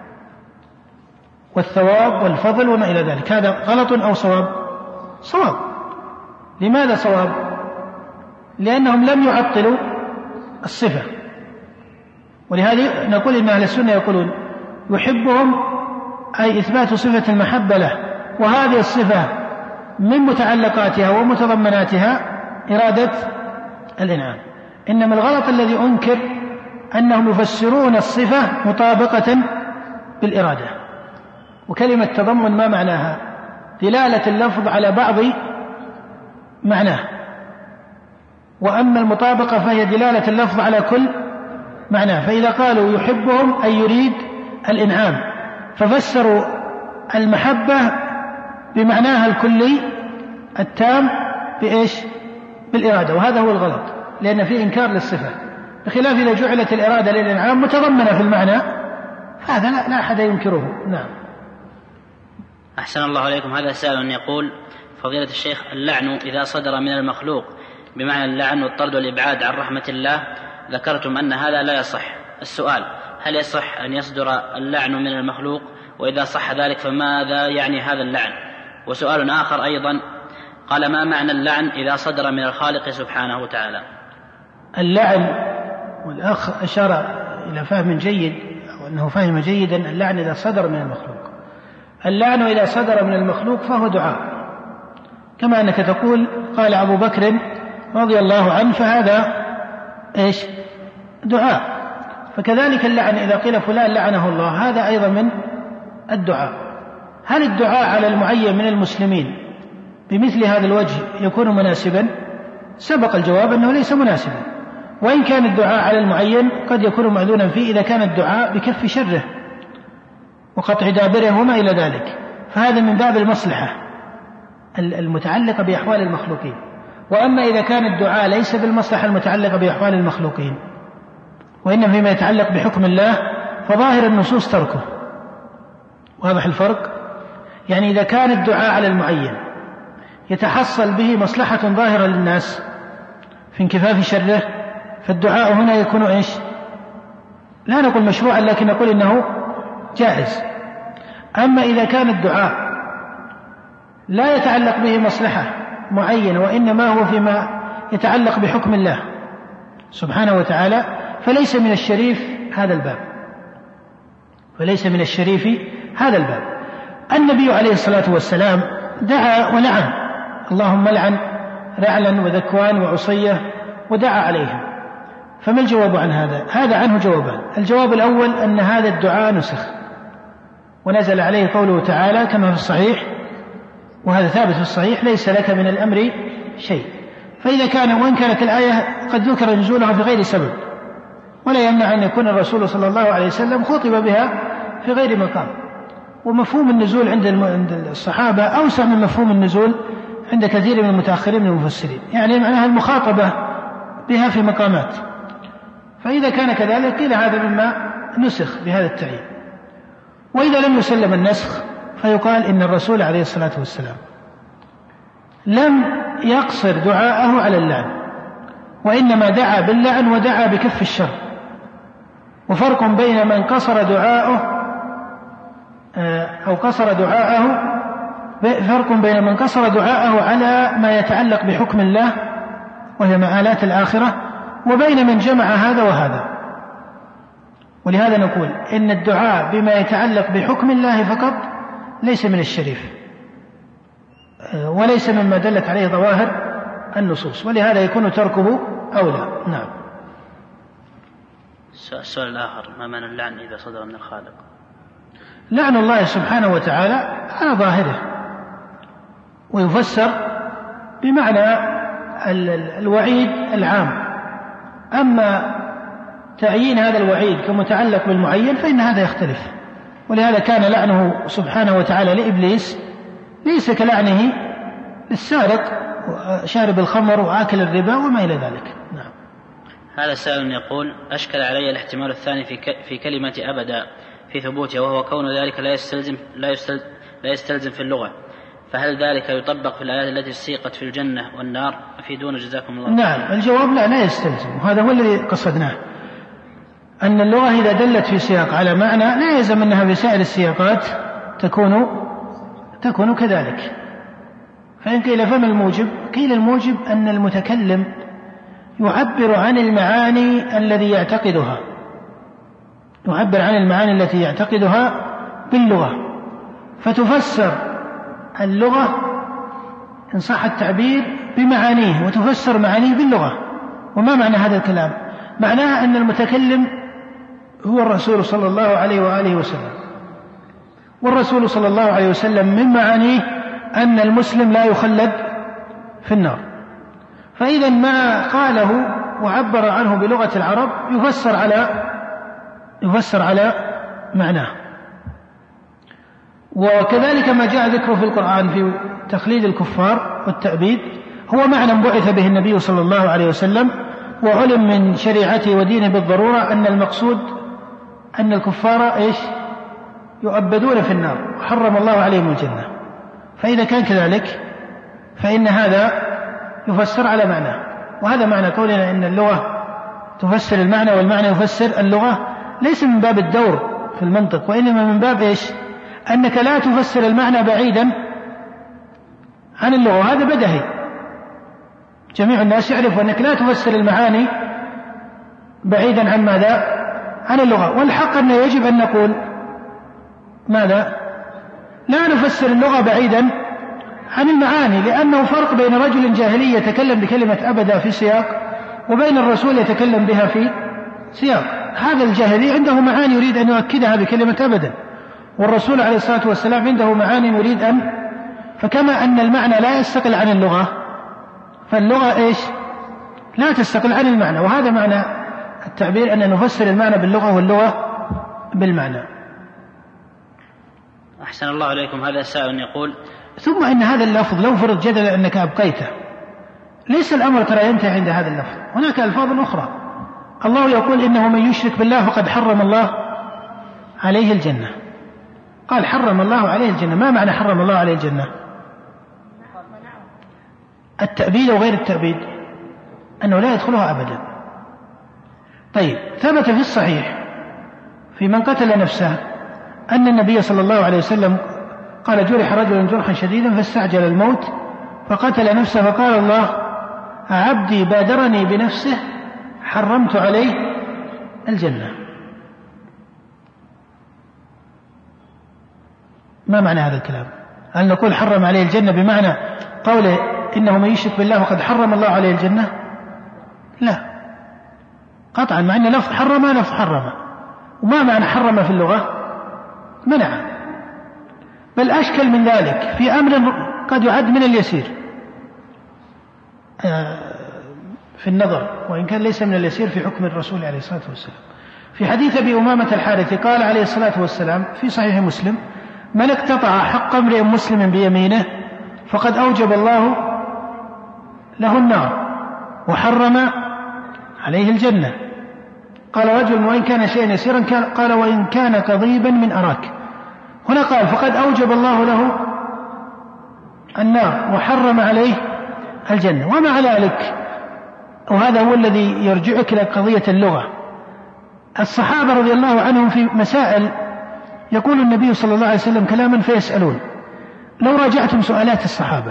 والثواب والفضل وما إلى ذلك. هذا غلط أو صواب؟ صواب. لماذا صواب؟ لأنهم لم يعطلوا الصفة، ولهذا نقول إن أهل السنة يقولون يحبهم أي إثبات صفة المحبة له، وهذه الصفة من متعلقاتها ومتضمناتها إرادة الإنعام. إنما الغلط الذي أنكر أنهم يفسرون الصفة مطابقة بالإرادة، وكلمة تضمن ما معناها؟ دلالة اللفظ على بعض معناه، وأما المطابقة فهي دلالة اللفظ على كل معناه. فإذا قالوا يحبهم أي يريد الإنعام، ففسروا المحبة بمعناها الكلي التام بإيش؟ بالإرادة، وهذا هو الغلط، لأن فيه إنكار للصفة، بخلاف إذا جعلت الإرادة للإنعام متضمنة في المعنى هذا لا أحد ينكره. نعم. أحسن الله عليكم. هذا سائل يقول: فضيلة الشيخ، اللعن إذا صدر من المخلوق بمعنى اللعن والطرد والإبعاد عن رحمة الله، ذكرتم أن هذا لا يصح. السؤال: هل يصح أن يصدر اللعن من المخلوق؟ وإذا صح ذلك فماذا يعني هذا اللعن؟ وسؤال آخر أيضا قال: ما معنى اللعن إذا صدر من الخالق سبحانه وتعالى؟ اللعن، والأخ أشار إلى فهم جيد أو أنه فهم جيدا، اللعن إذا صدر من المخلوق. اللعن إذا صدر من المخلوق فهو دعاء، كما أنك تقول قال أبو بكر رضي الله عنه، فهذا إيش؟ دعاء. فكذلك اللعن إذا قيل فلان لعنه الله، هذا أيضا من الدعاء. هل الدعاء على المعين من المسلمين بمثل هذا الوجه يكون مناسبا؟ سبق الجواب أنه ليس مناسبا، وإن كان الدعاء على المعين قد يكون مأذونا فيه إذا كان الدعاء بكف شره وقطع دابره وما إلى ذلك، فهذا من باب المصلحة المتعلقة بأحوال المخلوقين. وأما إذا كان الدعاء ليس بالمصلحة المتعلقة بأحوال المخلوقين وإنما فيما يتعلق بحكم الله، فظاهر النصوص تركه. واضح الفرق؟ يعني إذا كان الدعاء على المعين يتحصل به مصلحة ظاهرة للناس في انكفاف شره، فالدعاء هنا يكون إيش؟ لا نقول مشروعا، لكن نقول إنه جائز. أما إذا كان الدعاء لا يتعلق به مصلحة معينة وإنما هو فيما يتعلق بحكم الله سبحانه وتعالى، فليس من الشريف هذا الباب، فليس من الشريف هذا الباب. النبي عليه الصلاة والسلام دعا ولعن: اللهم لعن رعلا وذكوان وعصية، ودعا عليهم. فما الجواب عن هذا؟ هذا عنه جوابان. الجواب الأول أن هذا الدعاء نسخ ونزل عليه قوله تعالى كما في الصحيح، وهذا ثابت في الصحيح: ليس لك من الأمر شيء. فإذا كان وإن كانت الآية قد ذكر نزولها في غير سبب، ولا يمنع أن يكون الرسول صلى الله عليه وسلم خطب بها في غير مقام، ومفهوم النزول عند الصحابة أوسع من مفهوم النزول عند كثير من المتأخرين من المفسرين، يعني معناها المخاطبة بها في مقامات. فإذا كان كذلك قيل هذا مما نسخ بهذا التعيين. وإذا لم يسلم النسخ فيقال إن الرسول عليه الصلاة والسلام لم يقصر دعاءه على اللعن، وإنما دعا باللعن ودعا بكف الشر. وفرق بين من قصر دعاءه أو قصر دعاءه، فرق بين من قصر دعاءه على ما يتعلق بحكم الله وهي مآلات الآخرة، وبين من جمع هذا وهذا. ولهذا نقول إن الدعاء بما يتعلق بحكم الله فقط ليس من الشريف، وليس مما دلت عليه ظواهر النصوص، ولهذا يكون تركه أولى. نعم. السؤال الآخر: ما معنى اللعن إذا صدر من الخالق؟ لعن الله سبحانه وتعالى على ظاهره، ويفسر بمعنى الوعيد العام. أما تعيين هذا الوعيد كمتعلق بالمعين فإن هذا يختلف. ولهذا كان لعنه سبحانه وتعالى لإبليس ليس كلعنه للسارق وشارب الخمر وآكل الربا وما إلى ذلك. نعم. هذا سائل يقول: أشكل علي الاحتمال الثاني في كلمة أبدا في ثبوتها، وهو كون ذلك لا يستلزم في اللغة، فهل ذلك يطبق في الآيات التي سيقت في الجنة والنار؟ أفيدون جزاكم الله. نعم، الجواب لا يستلزم، وهذا هو الذي قصدناه، أن اللغة إذا دلت في سياق على معنى لا يلزم أنها في سائر السياقات تكون كذلك. فإن قيل فما الموجب؟ قيل الموجب أن المتكلم يعبر عن المعاني التي يعتقدها باللغة، فتفسر اللغة إن صح التعبير بمعانيه، وتفسر معانيه باللغة. وما معنى هذا الكلام؟ معناه أن المتكلم هو الرسول صلى الله عليه وآله وسلم، والرسول صلى الله عليه وسلم من معانيه أن المسلم لا يخلد في النار، فإذا ما قاله وعبر عنه بلغة العرب يفسر على معناه. وكذلك ما جاء ذكره في القرآن في تخليد الكفار والتأبيد هو معنى بعث به النبي صلى الله عليه وسلم، وعلم من شريعته ودينه بالضرورة أن المقصود أن الكفار يؤبدون في النار وحرم الله عليهم الجنة. فإذا كان كذلك فإن هذا يفسر على معناه، وهذا معنى قولنا إن اللغة تفسر المعنى والمعنى يفسر اللغة، ليس من باب الدور في المنطق، وإنما من باب أنك لا تفسر المعنى بعيدا عن اللغة، وهذا بدهي، جميع الناس يعرف أنك لا تفسر المعاني بعيدا عن ماذا؟ عن اللغة. والحق أنه يجب أن نقول ماذا؟ لا نفسر اللغة بعيدا عن المعاني، لأنه فرق بين رجل جاهلي يتكلم بكلمة أبدا في سياق، وبين الرسول يتكلم بها في سياق. هذا الجاهلي عنده معاني يريد أن يؤكدها بكلمة أبدا، والرسول عليه الصلاة والسلام عنده معاني يريد فكما أن المعنى لا يستقل عن اللغة، فاللغة لا تستقل عن المعنى، وهذا معنى التعبير أن نفسر المعنى باللغة واللغة بالمعنى. أحسن الله عليكم. هذا سائل يقول: ثم إن هذا اللفظ لو فرض جدلا أنك أبقيته، ليس الأمر ترى ينتهي عند هذا اللفظ، هناك ألفاظ أخرى. الله يقول: إنه من يشرك بالله فقد حرم الله عليه الجنة. قال حرم الله عليه الجنة، ما معنى حرم الله عليه الجنة؟ التأبيد وغير التأبيد أنه لا يدخلها أبدا. طيب، ثبت في الصحيح في من قتل نفسه أن النبي صلى الله عليه وسلم قال: جرح رجل جرحا شديدا فاستعجل الموت فقتل نفسه، فقال الله: عبدي بادرني بنفسه حرمت عليه الجنة. ما معنى هذا الكلام؟ هل نقول حرم عليه الجنة بمعنى قوله إنه من يشرك بالله وقد حرم الله عليه الجنة؟ لا قطعا، مع أن لفظ حرم لفظ حرم، وما معنى حرم في اللغة؟ منع. بل أشكل من ذلك في أمر قد يعد من اليسير في النظر، وإن كان ليس من اليسير في حكم الرسول عليه الصلاة والسلام. في حديث أبي أمامة الحارثي قال عليه الصلاة والسلام في صحيح مسلم: من اقتطع حق امرئ مسلم بيمينه فقد أوجب الله له النار وحرم عليه الجنة. قال رجل: وإن كان شيئا يسيرا؟ قال: وإن كان كضيبا من أراك. هنا قال: فقد أوجب الله له النار وحرم عليه الجنة. ومع ذلك، وهذا هو الذي يرجعك إلى قضية اللغة، الصحابة رضي الله عنهم في مسائل يقول النبي صلى الله عليه وسلم كلاما فيسألون. لو راجعتم سؤالات الصحابة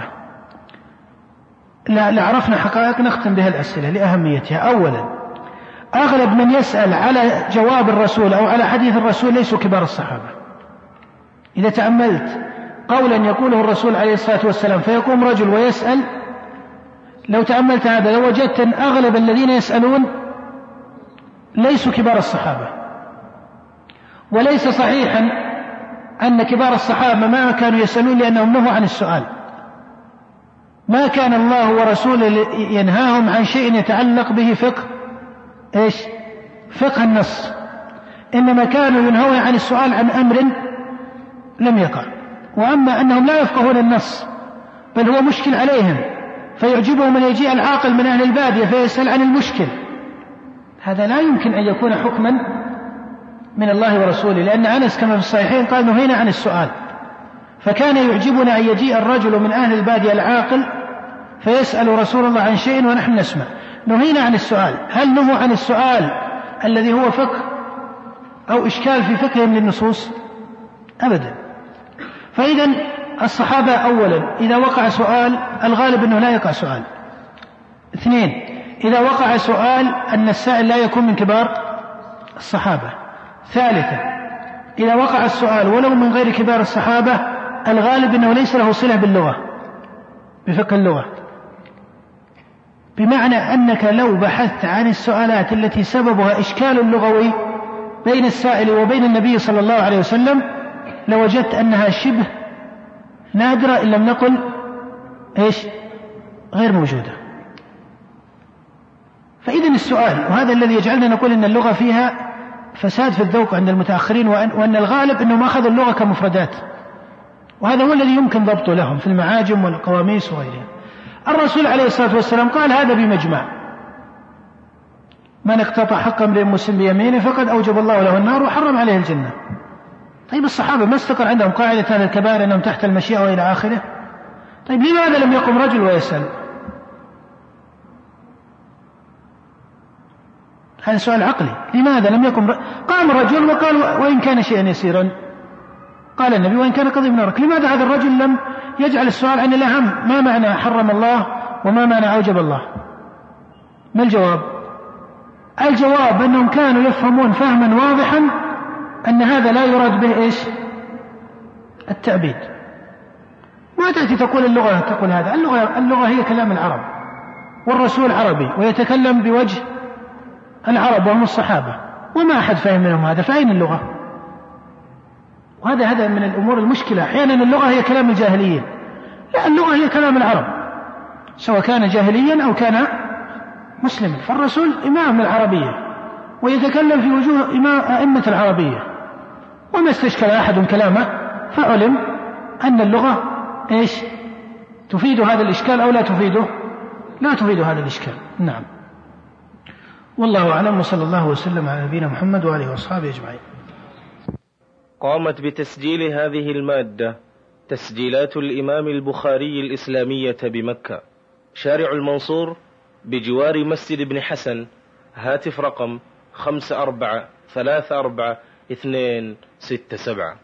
لعرفنا حقائق نختم بها الأسئلة لأهميتها. أولا، أغلب من يسأل على جواب الرسول أو على حديث الرسول ليسوا كبار الصحابة. إذا تأملت قولا يقوله الرسول عليه الصلاة والسلام فيقوم رجل ويسأل، لو تأملت هذا لو وجدت أن أغلب الذين يسألون ليسوا كبار الصحابة. وليس صحيحا أن كبار الصحابة ما كانوا يسألون لأنهم نهوا عن السؤال. ما كان الله ورسوله ينهاهم عن شيء يتعلق به فقه النص، إنما كانوا ينهون عن السؤال عن أمر لم يقع. وأما أنهم لا يفقهون النص بل هو مشكل عليهم، فيعجبهم أن يجيء العاقل من أهل البادية فيسأل عن المشكل، هذا لا يمكن أن يكون حكما من الله ورسوله، لأن أنس كما في الصحيحين قال نهينا عن السؤال، فكان يعجبنا أن يجيء الرجل من أهل البادية العاقل فيسأل رسول الله عن شيء ونحن نسمع. نهينا عن السؤال. هل نهوا عن السؤال الذي هو فقه أو إشكال في فقههم للنصوص؟ أبدا. فإذا الصحابة أولا إذا وقع سؤال الغالب أنه لا يقع سؤال. 2 إذا وقع سؤال أن السائل لا يكون من كبار الصحابة. 3 إذا وقع السؤال ولو من غير كبار الصحابة الغالب أنه ليس له صلة باللغة بفقه اللغة، بمعنى أنك لو بحثت عن السؤالات التي سببها إشكال لغوي بين السائل وبين النبي صلى الله عليه وسلم لوجدت أنها شبه نادرة إن لم نقل غير موجودة. فإذن السؤال، وهذا الذي يجعلنا نقول إن اللغة فيها فساد في الذوق عند المتأخرين، وأن الغالب أنهم أخذوا اللغة كمفردات، وهذا هو الذي يمكن ضبطه لهم في المعاجم والقواميس وغيرها. الرسول عليه الصلاة والسلام قال هذا بمجمع: من اقتطع حق امرئ مسلم بيمينه فقد أوجب الله له النار وحرم عليه الجنة. طيب الصحابة ما استقر عندهم قاعدة أهل الكبائر أنهم تحت المشيئة وإلى آخره؟ طيب لماذا لم يقم رجل ويسأل؟ هذا سؤال عقلي. لماذا لم يقم قام رجل وقال وإن كان شيئا يسيرا، قال النبي وإن كان قضيب نارك. لماذا هذا الرجل لم يجعل السؤال عن الأهم؟ ما معنى حرم الله وما معنى أوجب الله؟ ما الجواب؟ الجواب أنهم كانوا يفهمون فهما واضحا أن هذا لا يراد به التعبيد. ما تأتي تقول اللغة تقول هذا. اللغة هي كلام العرب، والرسول عربي ويتكلم بوجه العرب وهم الصحابة، وما أحد فهم منهم هذا، فأين اللغة؟ وهذا من الأمور المشكلة. أحيانا اللغة هي كلام الجاهليين، لا، اللغة هي كلام العرب سواء كان جاهليا أو كان مسلما. فالرسول إمام العربية ويتكلم في وجوه أئمة العربية، وما استشكل أحد كلامه فعلم أن اللغة تفيد هذا الإشكال أو لا تفيد هذا الإشكال. نعم، والله أعلم، وصلى الله وسلم على نبينا محمد وآله وأصحابه أجمعين. قامت بتسجيل هذه المادة تسجيلات الإمام البخاري الإسلامية بمكة، شارع المنصور بجوار مسجد ابن حسن. هاتف رقم 54344267.